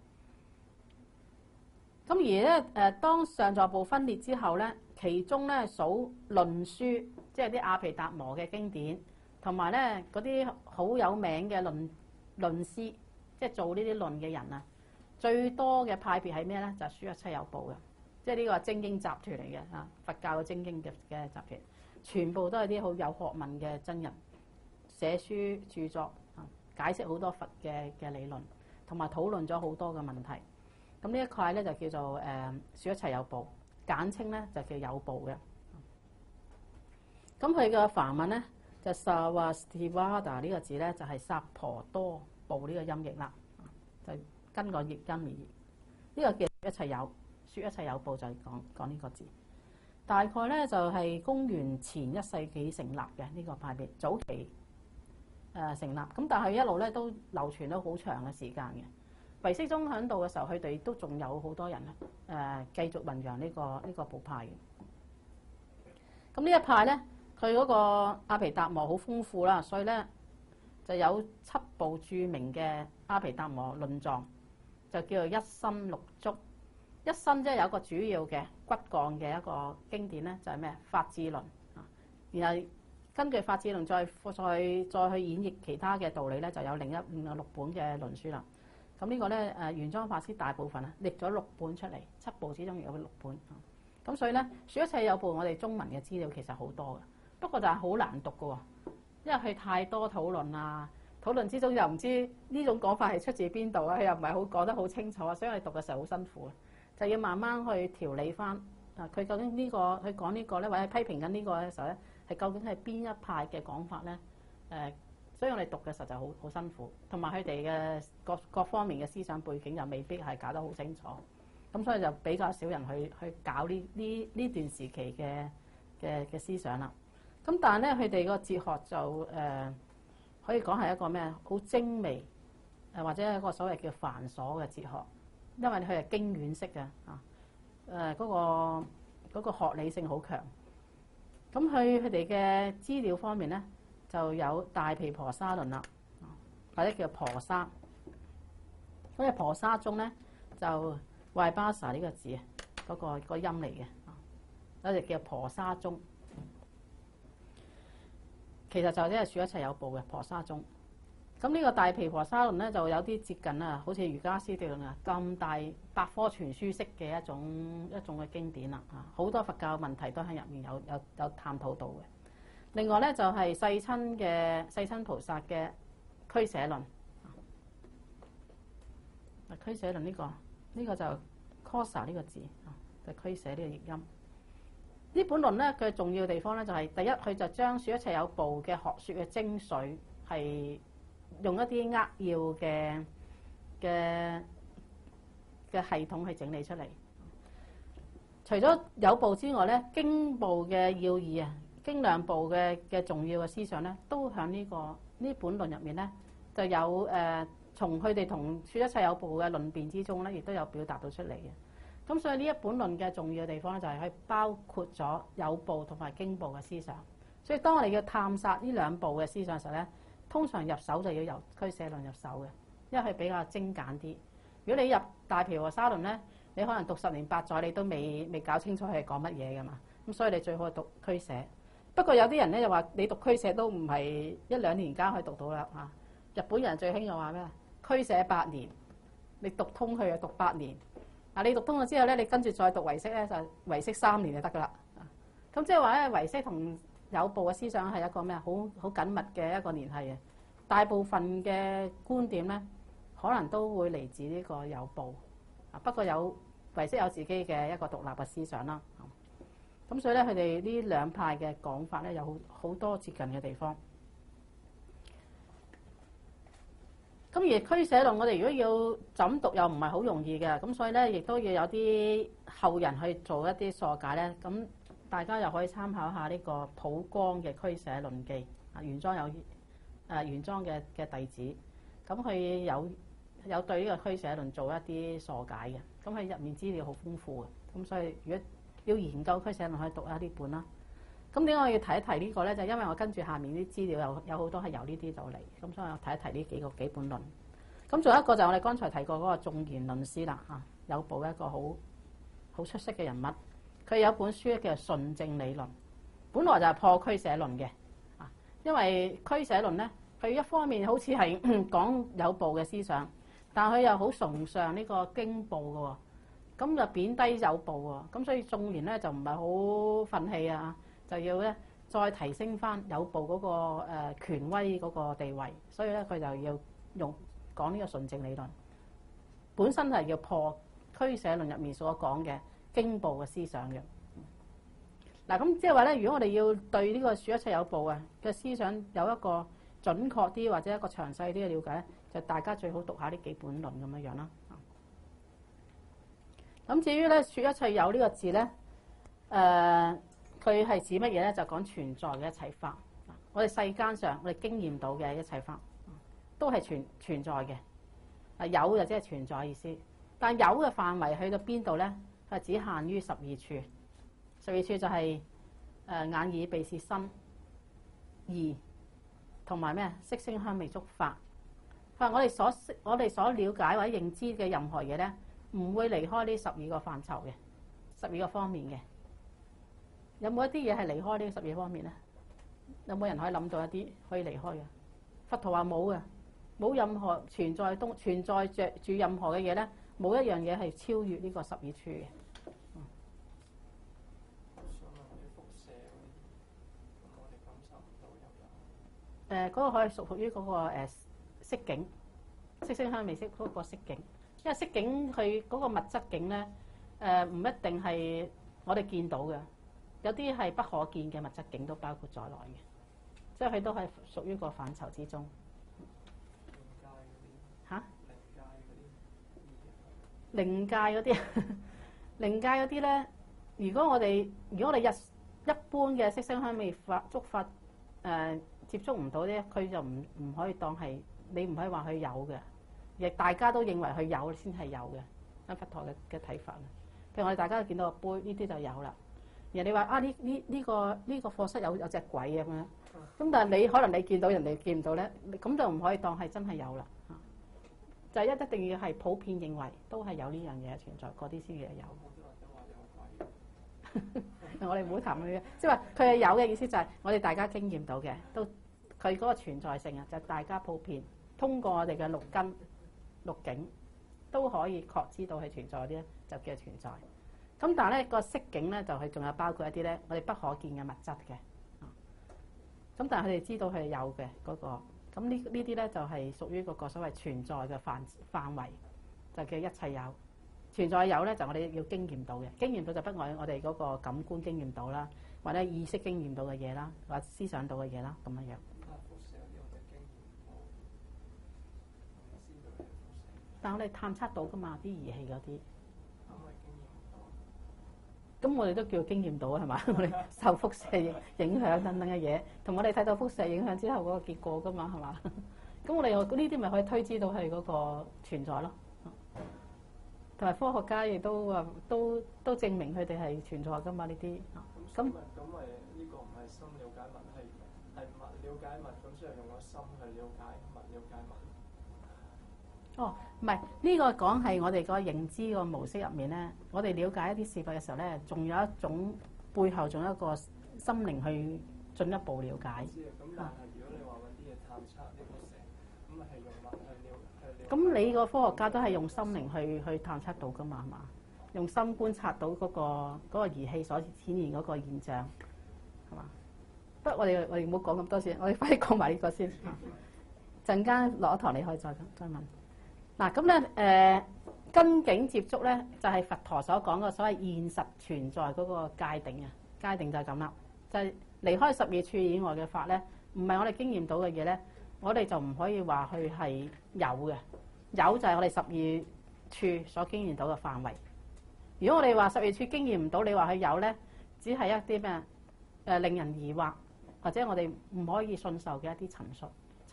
咁而咧誒，當上座部分裂之後咧，其中咧數論書，即係啲阿毗達摩嘅經典，同埋咧嗰啲好有名嘅論論師，即係做呢啲論嘅人啊，最多嘅派別係咩咧？就係書一切有部嘅，即係呢個係精英集團嚟嘅啊，佛教嘅精英嘅嘅集團，全部都係啲好有學問嘅真人，寫書著作啊，解釋好多佛嘅嘅理論，同埋討論咗好多嘅問題。咁呢一塊咧就叫做誒書一切有部，簡稱咧就叫有部嘅。咁佢嘅梵文咧就 Sarvastivada 呢個字咧就係薩婆多部呢個音譯啦，就跟個譯音而譯。呢、這個叫一切有，書一切有部就係講講呢個字。大概咧就係公元前一世紀成立嘅呢、這個派別，早期誒成立。咁但係一路咧都流傳咗好長嘅時間嘅。唯識宗喺度嘅時候，佢哋都仲有好多人咧，誒繼續弘揚呢個呢個部派嘅。咁呢一派咧，佢嗰個阿毗達摩好豐富啦，所以咧就有七部著名嘅阿毗達摩論藏，就叫做一身六足。一身即係有一個主要嘅骨幹嘅一個經典咧，就係咩法智論啊。然後根據法智論再再再去演繹其他嘅道理咧，就有另一五六本嘅論書啦。咁呢個咧誒玄奘法師大部分啊列咗六本出嚟，七部之中有六本。咁所以咧書一切有部我哋中文嘅資料其實好多嘅，不過就係好難讀嘅喎，因為佢太多討論啊，討論之中又唔知呢種講法係出自邊度啊，又唔係好講得好清楚啊，所以我哋讀嘅時候好辛苦啊，就要慢慢去調理翻啊。佢究竟呢個佢講呢個咧，或者批評緊呢個嘅時候咧，係究竟係邊一派嘅講法咧？誒。所以我哋讀嘅時候就好好辛苦，同埋佢哋嘅各各方面嘅思想背景又未必係搞得好清楚，咁所以就比較少人去去搞呢呢呢段時期嘅嘅嘅思想啦。咁但係咧，佢哋個哲學就誒、呃、可以講係一個咩好精微誒，或者一個所謂叫繁瑣嘅哲學，因為佢係經院式嘅啊誒嗰個嗰個學理性好強。咁佢佢哋嘅資料方面咧，就有大毗婆沙論啦，或者叫婆沙。咁啊婆沙中咧就壞巴沙呢個字啊，嗰、那個那個音嚟嘅，嗰隻叫婆沙中。其實就即係書一切有部嘅婆沙中。咁呢個大毗婆沙論咧就有啲接近啊，好似瑜伽師地論啊咁大百科全書式嘅一種一種嘅經典啦，啊好多佛教問題都喺入面有有有探討到嘅。另外咧就係世親嘅世親菩薩嘅俱舍論，啊俱舍論呢、這個呢、這個就 Kosa 呢個字啊，就俱舍呢個譯音。呢本論咧佢重要的地方咧就係、是、第一，佢就將書一切有部嘅學說嘅精髓係用一啲扼要嘅嘅嘅系統去整理出嚟。除咗有部之外咧，經部嘅要義啊。經量部嘅嘅重要嘅思想咧，都喺呢、這個呢本論入面咧，就有誒、呃、從佢哋同書一切有部嘅論辯之中咧，亦都有表達到出嚟嘅。咁所以呢一本論嘅重要嘅地方咧，就係可以包括咗有部同埋經部嘅思想。所以當我哋要探索呢兩部嘅思想嘅時候咧，通常入手就要由俱舍論入手嘅，因為佢比較精簡啲。如果你入大毗婆沙論咧，你可能讀十年八載，你都未未搞清楚佢係講乜嘢㗎嘛。咁所以你最好係讀俱舍。不過有啲人咧就話你讀俱舍都唔係一兩年間可以讀到啦嚇。日本人最興就話咩？俱舍八年，你讀通佢就讀八年。嗱，你讀通咗之後咧，你跟住再讀唯識咧，就唯識三年就得噶啦。咁即係話咧，唯識同有部嘅思想係一個咩？好好緊密嘅一個聯繫嘅。大部分嘅觀點咧，可能都會嚟自呢個有部。啊，不過有唯識有自己嘅一個獨立嘅思想啦。咁所以咧，佢哋呢兩派嘅講法咧，有好好多接近嘅地方。咁而俱舍論，我哋如果要怎讀又唔係好容易嘅，咁所以咧，亦都要有啲後人去做一啲疏解咧。咁大家又可以參考下呢個普光嘅俱舍論記啊，玄奘有誒玄奘嘅嘅弟子， 咁佢有有對呢個俱舍論做一啲疏解嘅，咁佢入面資料好豐富嘅，咁所以如果要研究俱舍論，可以讀下呢本啦。咁點解我要提一提呢個咧？就因為我跟住下面啲資料有有好多係由呢啲度嚟，咁所以我提一提呢幾個幾本論。咁仲有一個就係我哋剛才提過嗰個眾賢論師啦，嚇有部一個好好出色嘅人物，佢有一本書咧叫做《順正理論》，本來就係破俱舍論嘅，啊，因為俱舍論咧，佢一方面好似係講有部嘅思想，但係佢又好崇尚呢個經部嘅喎，咁就貶低有部喎，咁所以眾賢咧就唔係好憤氣啊，就要咧再提升翻有部嗰個誒權威嗰個地位，所以咧佢就要用講呢個順正理論，本身係要破俱舍論入面所講嘅經部嘅思想嘅。嗱，咁即係話咧，如果我哋要對呢個說一切有部啊嘅思想有一個準確啲或者一個詳細啲嘅了解咧，就大家最好讀下呢幾本論咁樣樣啦。咁至於咧說一切有呢個字咧，誒佢係指乜嘢咧？就講存在嘅一切法，我哋世間上我哋經驗到嘅一切法都係存存在嘅。啊，有就即係存在意思，但有嘅範圍去到邊度咧？係只限於十二處。十二處就係誒眼耳鼻舌身意同埋咩色聲香味觸法。佢話我哋所識我哋所了解或者認知嘅任何嘢咧，唔會離開呢十二個範疇嘅，十二個方面嘅。有冇一啲嘢係離開呢十二方面咧？有冇人可以諗到一啲可以離開嘅？佛陀話冇嘅，冇任何存在東存在着住任何嘅嘢咧，冇一樣嘢係超越呢個十二處嘅。誒、呃、嗰、那個可以屬屬於嗰、那個誒色境，色聲香味識嗰個色境，因為色境佢嗰個物質境咧，誒、呃、唔一定係我哋見到嘅，有啲係不可見嘅物質境都包括在內嘅，即係佢都係屬於個範疇之中。嚇？靈界嗰啲，靈界嗰啲咧，如果我哋如果我哋日一般嘅色聲香味法觸法誒。呃接觸唔到咧，佢就唔唔可以當係，你唔可以話佢有嘅，亦大家都認為佢有先係有嘅。阿佛陀嘅嘅睇法，譬如我哋大家都見到個杯，呢啲就有啦。而你話啊，呢呢呢個呢個課室有有隻鬼咁樣，咁但係你可能你見到人哋見唔到咧，咁就唔可以當係真係有啦。就一一定要係普遍認為都係有呢樣嘢存在，嗰啲先至係有。我哋唔好談佢嘅，即係話佢係有嘅意思，就係我哋大家經驗到嘅，都佢嗰個存在性啊，就係大家普遍通過我哋嘅六根六境都可以確知到係存在啲咧，就叫存在。咁但係咧個色境咧就係仲有包括一啲咧我哋不可見嘅物質嘅，咁但係佢哋知道佢係有嘅嗰個，咁呢呢啲咧就係屬於嗰個所謂存在嘅範範圍，就叫一切有。存在有咧，就我哋要經驗到嘅，經驗到就不外我哋嗰個感官經驗到啦，或者意識經驗到嘅嘢啦，或者思想到嘅嘢啦，咁樣樣。但係我哋探測到噶嘛，啲儀器嗰啲。咁我哋都叫經驗到係嘛？我哋受輻射影響等等嘅嘢，同我哋睇到輻射影響之後嗰個結果噶嘛係嘛？咁我哋呢啲咪可以推知到係嗰個存在咯。同埋科學家亦都話，都都證明佢哋係存在噶嘛呢啲。咁咁咪呢個唔係心了解物，係係物了解物，咁所以用個心去了解物了解物。 哦，唔係呢個講係我哋個認知個模式入面咧，我哋了解一啲事物嘅時候咧，仲有一種背後仲有一個心靈去進一步了解。 知啊，咁但係如果你話揾啲嘢探測呢個成，咁咪係用物去了去了。 咁你個科學家都係用心靈去去探測到噶嘛？係嘛？用心觀察到嗰、嗰個嗰、嗰個儀器所顯現嗰個現象，係嘛？不過我哋我哋唔好講咁多先，我哋快啲講埋呢個先。陣間落咗堂你可以再再問。嗱咁咧誒，根境接觸咧就係、是、佛陀所講嘅所謂現實存在嗰個界定啊，界定就係咁啦，就係、是、離開十二處以外嘅法咧，唔係我哋經驗到嘅嘢咧，我哋就唔可以話佢係有嘅，有就係我哋十二處所經驗到嘅範圍。如果我哋話十二處經驗唔到，你話佢有咧，只係一啲咩誒令人疑惑或者我哋唔可以信受嘅一啲陳述。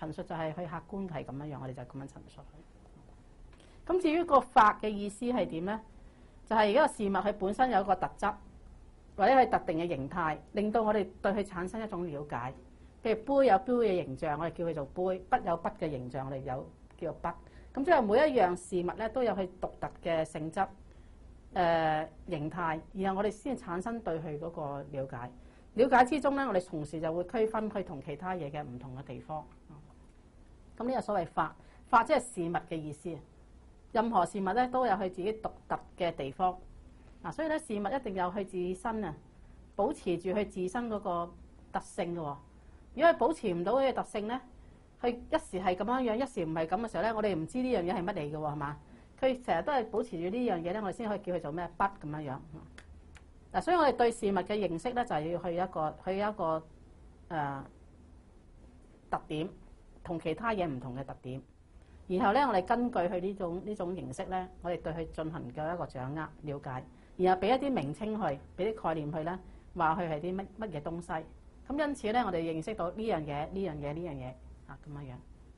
陳述就係佢客觀係咁樣樣，我哋就咁樣陳述佢。咁至於個法嘅意思係點咧？就係而家個事物佢本身有一個特質，或者係特定嘅形態，令到我哋對佢產生一種了解。譬如杯有杯嘅形象，我哋叫佢做杯；筆有筆嘅形象，我哋有叫做筆。咁即係每一樣事物咧都有佢獨特嘅性質、誒、呃、形態，然後我哋先產生對佢嗰個了解。了解之中咧，我哋同時就會區分佢同其他嘢嘅唔同嘅地方。咁呢個所謂法，法即係事物嘅意思。任何事物咧都有佢自己獨特嘅地方。嗱，所以咧事物一定有佢自身啊，保持住佢自身嗰個特性嘅。如果佢保持唔到佢嘅特性咧，佢一時係咁樣樣，一時唔係咁嘅時候咧，我哋唔知呢樣嘢係乜嚟嘅喎，係嘛？佢成日都係保持住呢樣嘢咧，我哋先可以叫佢做咩筆咁樣樣。嗱，所以我哋對事物嘅認識咧，就係要去一個去一個誒、呃、特點，同其他嘢唔同嘅特點。然後咧，我哋根據佢呢種呢種形式咧，我哋對佢進行嘅一個掌握、了解，然後俾一啲名稱去，俾啲概念去咧，話佢係啲乜乜嘢東西。咁因此咧，我哋認識到呢樣嘢、呢樣嘢、呢樣嘢啊咁樣樣。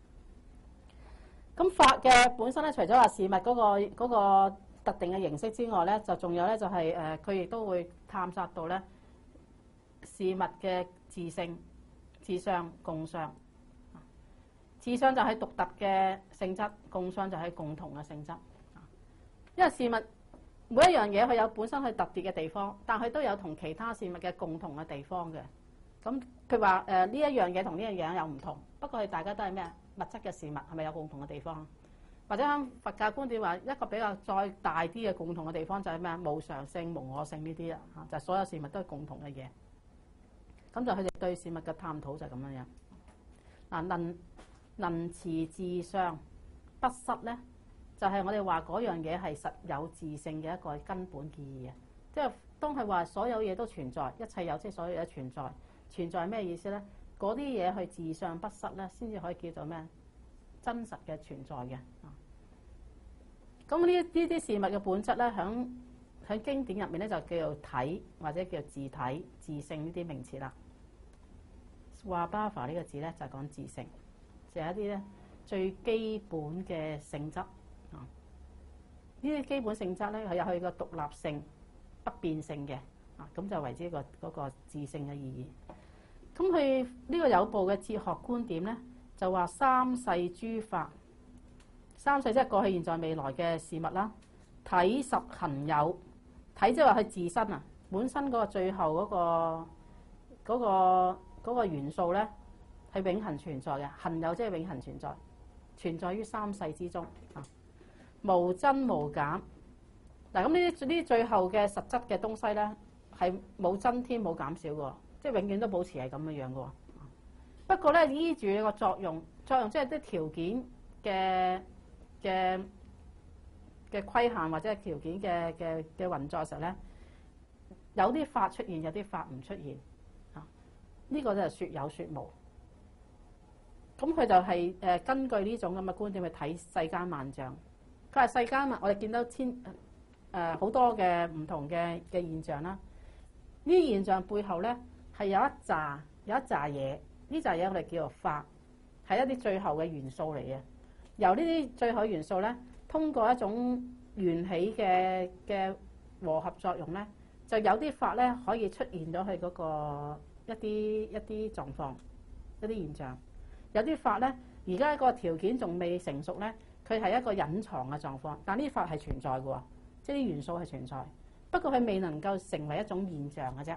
咁法嘅本身咧，除咗話事物嗰個嗰個特定嘅形式之外咧，就仲有咧就係誒，佢亦都會探索到咧事物嘅自性、自相、共相。自相就係獨特嘅性質，共相就係共同嘅性質。因為事物每一樣嘢佢有本身佢特別嘅地方，但佢都有同其他事物嘅共同嘅地方嘅。咁佢話誒呢一樣嘢同呢樣嘢有唔同，不過佢大家都係咩物質嘅事物，係咪有共同嘅地方？或者喺佛教觀點話一個比較再大啲嘅共同嘅地方就係咩？無常性、無我性呢啲啊，嚇就係所有事物都係共同嘅嘢。咁就佢哋對事物嘅探討就係咁樣樣。嗱，能能持自相不失咧，就係、是、我哋話嗰樣嘢係實有自性嘅一個根本意義啊！即係當佢話所有嘢都存在，一切有即係所有嘢存在，存在咩意思咧？嗰啲嘢去自相不失咧，先至可以叫做咩？真實嘅存在嘅。咁呢呢啲事物嘅本質咧，喺喺經典入面咧就叫做體或者叫做自體、自性呢啲名詞啦。話巴法呢個字咧就係講自性。就係一啲咧最基本嘅性質啊！呢啲基本性質咧係有佢個獨立性、不變性嘅啊，咁就為之一個嗰個自性嘅意義。咁佢呢個有部嘅哲學觀點咧，就話三世諸法，三世即係過去、現在、未來嘅事物啦。體實恒有，體即係話佢自身啊，本身嗰個最後嗰個嗰個嗰個元素咧。係永恆存在嘅，恒有即係永恆存在，存在於三世之中啊，無增無減。嗱，咁呢啲呢啲最後嘅實質嘅東西咧，係冇增添冇減少嘅，即係永遠都保持係咁樣樣嘅。不過咧，依住個作用，作用即係啲條件嘅嘅嘅規限或者係條件嘅嘅嘅運作嘅時候咧，有啲法出現，有啲法唔出現啊。呢個就係說有說無。咁佢就係誒根據呢種咁嘅觀點去睇世間萬象。佢話世間萬，我哋見到千誒好多嘅唔同嘅嘅現象啦。呢啲現象背後咧係有一紮有一紮嘢，呢紮嘢我哋叫做法，係一啲最後嘅元素嚟嘅。由呢啲最後元素咧，通過一種緣起嘅嘅和合作用咧，就有啲法咧可以出現咗佢嗰個一啲一啲狀況、一啲現象。有啲法咧，而家個條件仲未成熟咧，佢係一個隱藏嘅狀況，但呢啲法係存在嘅喎，即係啲元素係存在，不過佢未能夠成為一種現象嘅啫。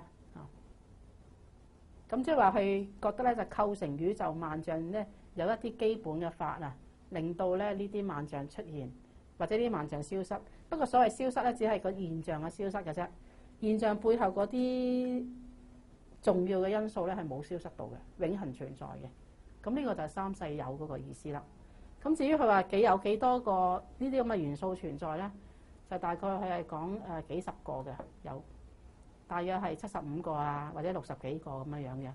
咁即係話佢覺得咧，就構成宇宙萬象咧，有一啲基本嘅法啊，令到咧呢啲萬象出現，或者啲萬象消失。不過所謂消失咧，只係個現象嘅消失嘅啫，現象背後嗰啲重要嘅因素咧係冇消失到嘅，永恆存在嘅。咁呢個就係三世有嗰個意思啦。咁至於佢話幾有幾多個呢啲咁嘅元素存在咧，就大概佢係講誒幾十個嘅，有大約係七十五個啊，或者六十幾個咁樣樣嘅。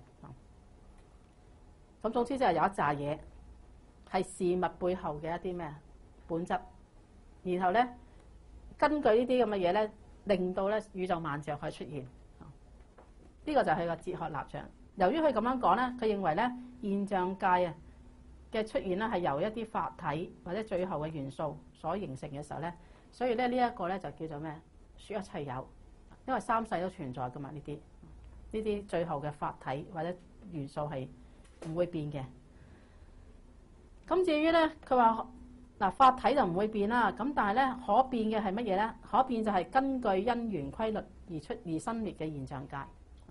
咁總之就係有一紮嘢係事物背後嘅一啲咩本質，然後咧根據呢啲咁嘅嘢咧，令到咧宇宙萬象可以出現。呢個就係佢個哲學立場。由於佢咁樣講咧，佢認為咧現象界啊嘅出現咧係由一啲法體或者最後嘅元素所形成嘅時候咧，所以咧呢一個咧就叫做咩？說一切有，因為三世都存在噶嘛，呢啲呢啲最後嘅法體或者元素係唔會變嘅。咁至於咧，佢話嗱法體就唔會變啦，咁但係咧可變嘅係乜嘢咧？可變就係根據因緣規律而出而生滅嘅現象界。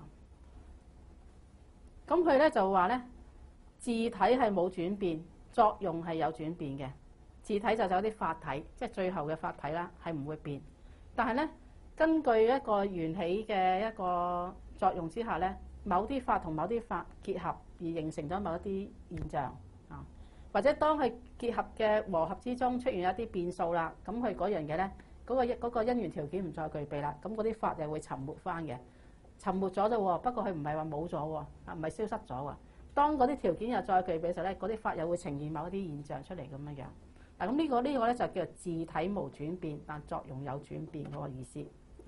咁佢咧就話咧，自體係冇轉變，作用係有轉變嘅。自體就有啲法體，即係最後嘅法體啦，係唔會變。但係咧，根據一個緣起嘅一個作用之下咧，某啲法同某啲法結合而形成咗某一啲現象啊，或者當佢結合嘅和合之中出現一啲變數啦，咁佢嗰樣嘢咧，嗰個嗰個因緣條件唔再具備啦，咁嗰啲法就會沉沒翻嘅。沉沒咗啫喎，不過佢唔係話冇咗喎，啊唔係消失咗喎。當嗰啲條件又再具備嘅時候咧，嗰啲法又會呈現某一啲現象出嚟咁樣樣。嗱咁呢個呢個咧就叫做自體無轉變，但作用有轉變嗰個意思。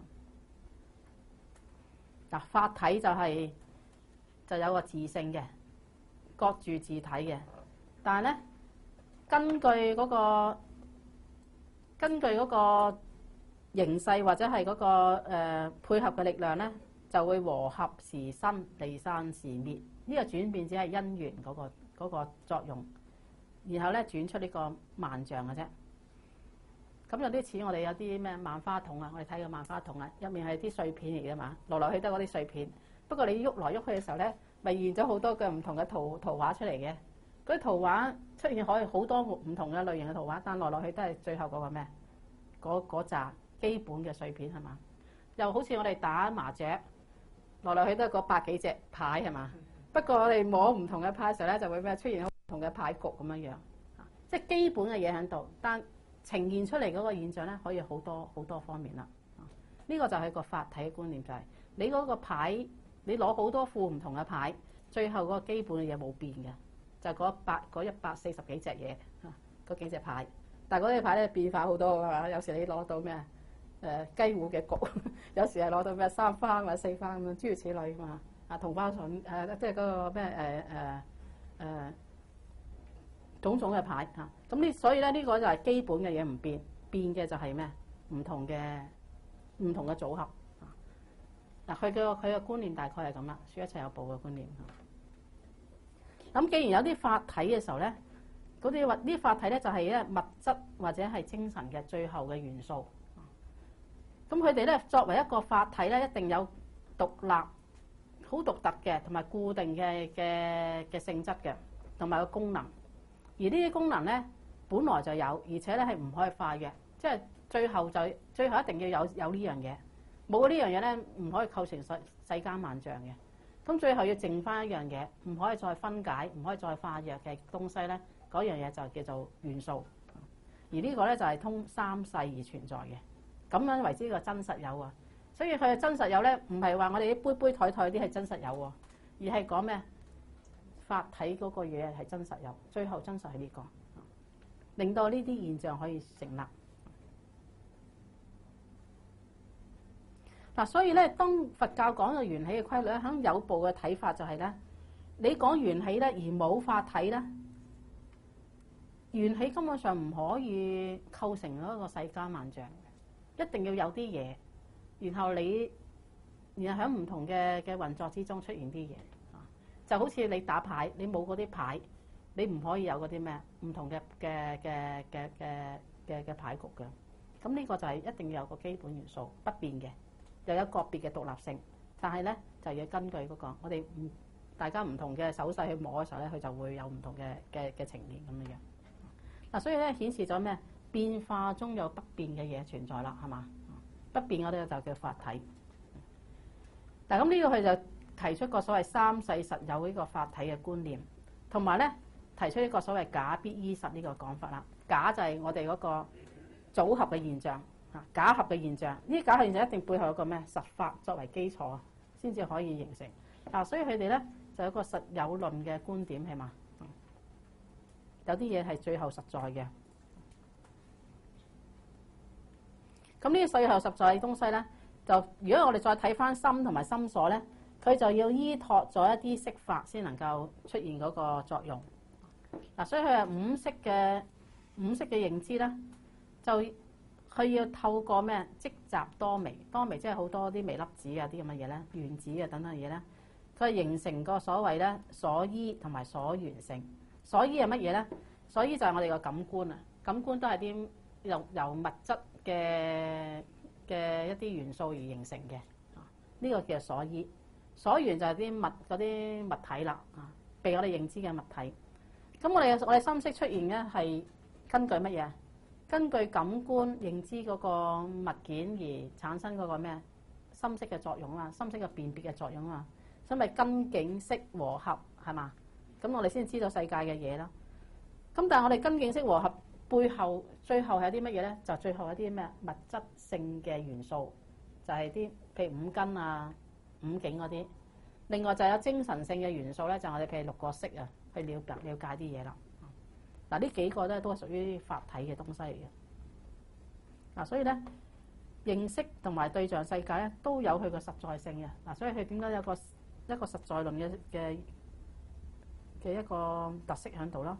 嗱法體就係就有個自性嘅，各住自體嘅，但係咧根據嗰個根據嗰個形勢或者係嗰個誒配合嘅力量咧，就會和合時生，離散時滅。呢個轉變只係因緣嗰個嗰個作用，然後咧轉出呢個萬象嘅啫。咁有啲似我哋有啲咩萬花筒啊，我哋睇個萬花筒啊，入面係啲碎片嚟嘅嘛，來來去都係嗰啲碎片。不過你喐來喐去嘅時候咧，咪現咗好多嘅唔同嘅圖圖畫出嚟嘅。嗰啲圖畫出現可以好多唔同嘅類型嘅圖畫，但來來去都係最後嗰個咩？嗰嗰紮基本嘅碎片係嘛？又好似我哋打麻雀，來來去都係嗰百幾隻牌係嘛？不過我哋摸唔同嘅牌嘅時候咧，就會咩出現唔同嘅牌局咁樣樣，即係基本嘅嘢喺度，但呈現出嚟嗰個現象咧，可以好多好多方面啦。呢個就係個法體嘅觀念，就係你嗰個牌，你攞好多副唔同嘅牌，最後嗰個基本嘅嘢冇變嘅，就係嗰百嗰一百四十幾隻嘢嚇，嗰幾隻牌。但係嗰隻牌咧變化好多㗎嘛，有時你攞到咩誒雞糊嘅局，有時係攞到咩三番或者四番咁樣，諸如此類㗎嘛。啊，同花順誒，即係嗰個咩誒誒誒種種嘅牌嚇。咁呢，所以咧呢個就係基本嘅嘢唔變，變嘅就係咩唔同嘅唔同嘅組合。嗱，佢嘅佢嘅觀念大概係咁啦，說一切有部嘅觀念。咁既然有啲法體嘅時候咧，嗰啲或啲法體咧就係咧物質或者係精神嘅最後嘅元素。咁佢哋咧作為一個法體咧，一定有獨立、好獨特嘅同埋固定嘅嘅嘅性質嘅，同埋個功能。而呢啲功能咧，本來就有，而且咧係唔可以化嘅，即係最後就最後一定要有有呢樣嘢。冇呢樣嘢咧，唔可以構成世世間萬象嘅。咁最後要剩翻一樣嘢，唔可以再分解，唔可以再化弱嘅東西咧，嗰樣嘢就叫做元素。而呢個咧就係通三世而存在嘅，咁樣為之個真實有啊。所以佢嘅真實有咧，唔係話我哋啲杯杯枱枱啲係真實有喎，而係講咩？法體嗰個嘢係真實有，最後真實係呢個，令到呢啲現象可以成立。嗱，所以咧，當佛教講嘅緣起嘅規律咧，喺有部嘅睇法就係咧，你講緣起咧，而冇法體咧，緣起根本上唔可以構成一個世間萬象，一定要有啲嘢，然後你然後喺唔同嘅嘅運作之中出現啲嘢，就好似你打牌，你冇嗰啲牌，你唔可以有嗰啲咩唔同嘅嘅嘅嘅嘅嘅嘅牌局嘅。咁呢個就係一定要有個基本元素不變嘅。又有個別嘅獨立性，但係咧就要根據嗰個我哋唔大家唔同嘅手勢去摸嘅時候咧，佢就會有唔同嘅嘅嘅呈現咁樣樣。嗱，所以咧顯示咗咩？變化中有不變嘅嘢存在啦，係嘛？不變嗰啲就叫法體。嗱，咁呢個佢就提出個所謂三世實有呢個法體嘅觀念，同埋咧提出一個所謂假必依實呢個講法啦。假就係我哋嗰個組合嘅現象。假合嘅現象，呢啲假合現象一定背後有個咩實法作為基礎，先至可以形成。嗱，所以佢哋咧就有個實有論嘅觀點係嘛，有啲嘢係最後實在嘅。咁呢啲最後實在嘅東西咧，就如果我哋再睇翻心同埋心所咧，佢就要依託咗一啲色法先能夠出現嗰個作用。 嗱，所以佢係五色嘅五色嘅認知咧，就佢要透過咩積集多微，多微即係好多啲微粒子啊，啲咁嘅嘢咧，原子啊等等嘢咧，佢形成個所謂咧所依同埋所緣性。所依係乜嘢咧？所依就係我哋個感官啊，感官都係啲由由物質嘅嘅一啲元素而形成嘅。呢個叫所依。所緣就係啲物嗰啲物體啦，啊，被我哋認知嘅物體。咁我哋我哋心識出現咧係根據乜嘢？根據感官認知嗰個物件而產生嗰個咩心識嘅作用啊，心識嘅辨別嘅作用啊，所以咪根境識和合係嘛？咁我哋先知道世界嘅嘢啦。咁但係我哋根境識和合背後最後係啲乜嘢咧？就最後係啲咩物質性嘅元素，就係啲譬如五根啊、五境嗰啲。另外就有精神性嘅元素咧，就係我哋譬如六個識啊，去了解了解啲嘢啦。嗱，呢幾個咧都係屬於法體嘅東西嚟嘅。嗱，所以咧認識同埋對象世界咧都有佢個實在性嘅。嗱，所以佢點解有個一個實在論嘅嘅嘅一個特色喺度咯。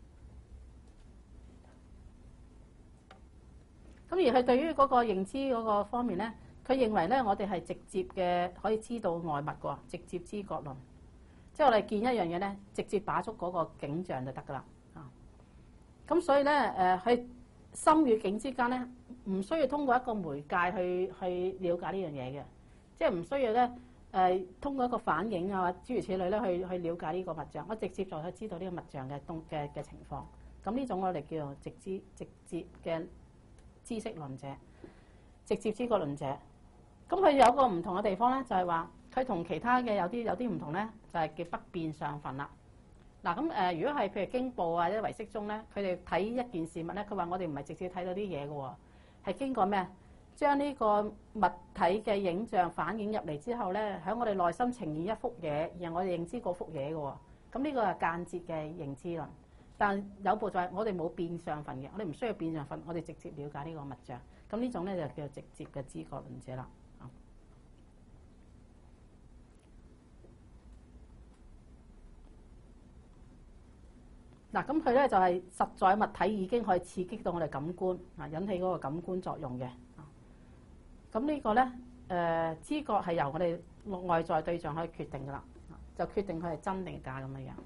咁而佢對於嗰個認知嗰個方面咧，佢認為咧我哋係直接嘅可以知道外物嘅，直接知覺論，即係我哋見一樣嘢咧，直接把捉嗰個景象就得噶啦。啊，咁所以咧誒，喺心與境之間咧，唔需要通過一個媒介去去了解呢樣嘢嘅，即係唔需要咧誒通過一個反應啊，諸如此類咧去去了解呢個物象，我直接就去知道呢個物象嘅東嘅嘅情況。咁呢種我哋叫做直知直接嘅知識論者，直接知覺論者。咁佢有個唔同嘅地方咧，就係話佢同其他嘅有啲有啲唔同咧，就係叫不變相分啦。嗱咁誒，如果係譬如經部啊或者唯識中咧，佢哋睇一件事物咧，佢話我哋唔係直接睇到啲嘢嘅喎，係經過咩？將呢個物體嘅影像反映入嚟之後咧，喺我哋內心呈現一幅嘢，然後我哋認知嗰幅嘢嘅喎。咁呢個係間接嘅認知論。但有部就係我哋冇變相分嘅，我哋唔需要變相分，我哋直接了解呢個物象。咁呢種咧就叫做直接嘅知覺論者啦。嗱，咁佢咧就係實在物體已經可以刺激到我哋感官啊，引起嗰個感官作用嘅。咁呢個咧誒、呃、知覺係由我哋外在對象可以決定噶啦，就決定佢係真定假咁嘅樣。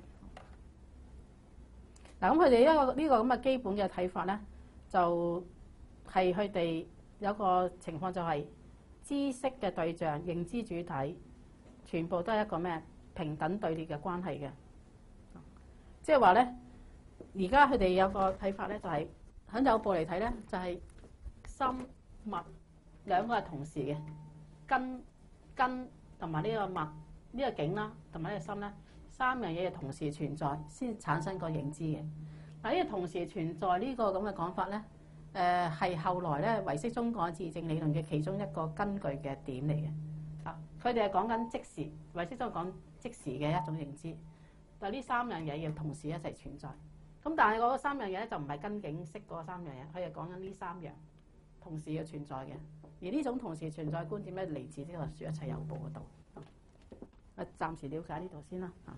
嗱，咁佢哋一個呢個咁嘅基本嘅睇法咧，就係佢哋有個情況就係知識嘅對象、認知主體，全部都係一個咩平等對立嘅關係嘅。即係話咧。而家佢哋有個睇法咧，就係喺有部嚟睇咧，就係心物兩個係同時嘅，根根同埋呢個物呢個境啦，同埋呢個心咧，三樣嘢係同時存在先產生個認知嘅。嗱，呢個同時存在呢個咁嘅講法咧，誒係後來咧唯識中講自證理論嘅其中一個根據嘅點嚟嘅。啊，佢哋係講緊即時，唯識中講即時嘅一種認知，但係呢三樣嘢要同時一齊存在。咁但係嗰三樣嘢咧就唔係根境識嗰三樣嘢，佢係講緊呢三樣同時嘅存在嘅。而呢種同時存在觀點咧，嚟自呢個說一切有部嗰度。啊，暫時了解呢度先啦。啊，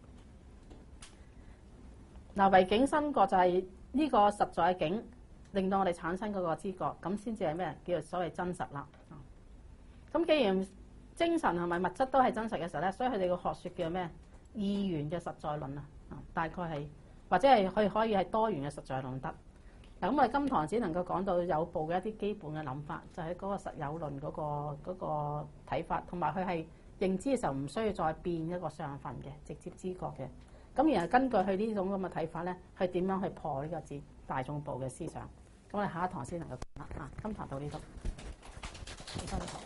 嗱，唯境生覺就係呢個實在嘅境，令到我哋產生嗰個知覺，咁先至係咩？叫做所謂真實啦。啊，咁既然精神同埋物質都係真實嘅時候咧，所以佢哋個學說叫咩？二元嘅實在論啊。啊，大概係。或者係佢可以係多元嘅實在論得。嗱，咁我哋今堂只能夠講到有部嘅一啲基本嘅諗法，就係、是、嗰個實有論嗰、嗰個嗰、嗰個睇法，同埋佢係認知嘅時候唔需要再變一個相分嘅，直接知覺嘅。咁然後根據佢呢種咁嘅睇法咧，去點樣去破呢個字大眾部嘅思想？咁我哋下一堂先能夠講啦。啊，今堂到呢度。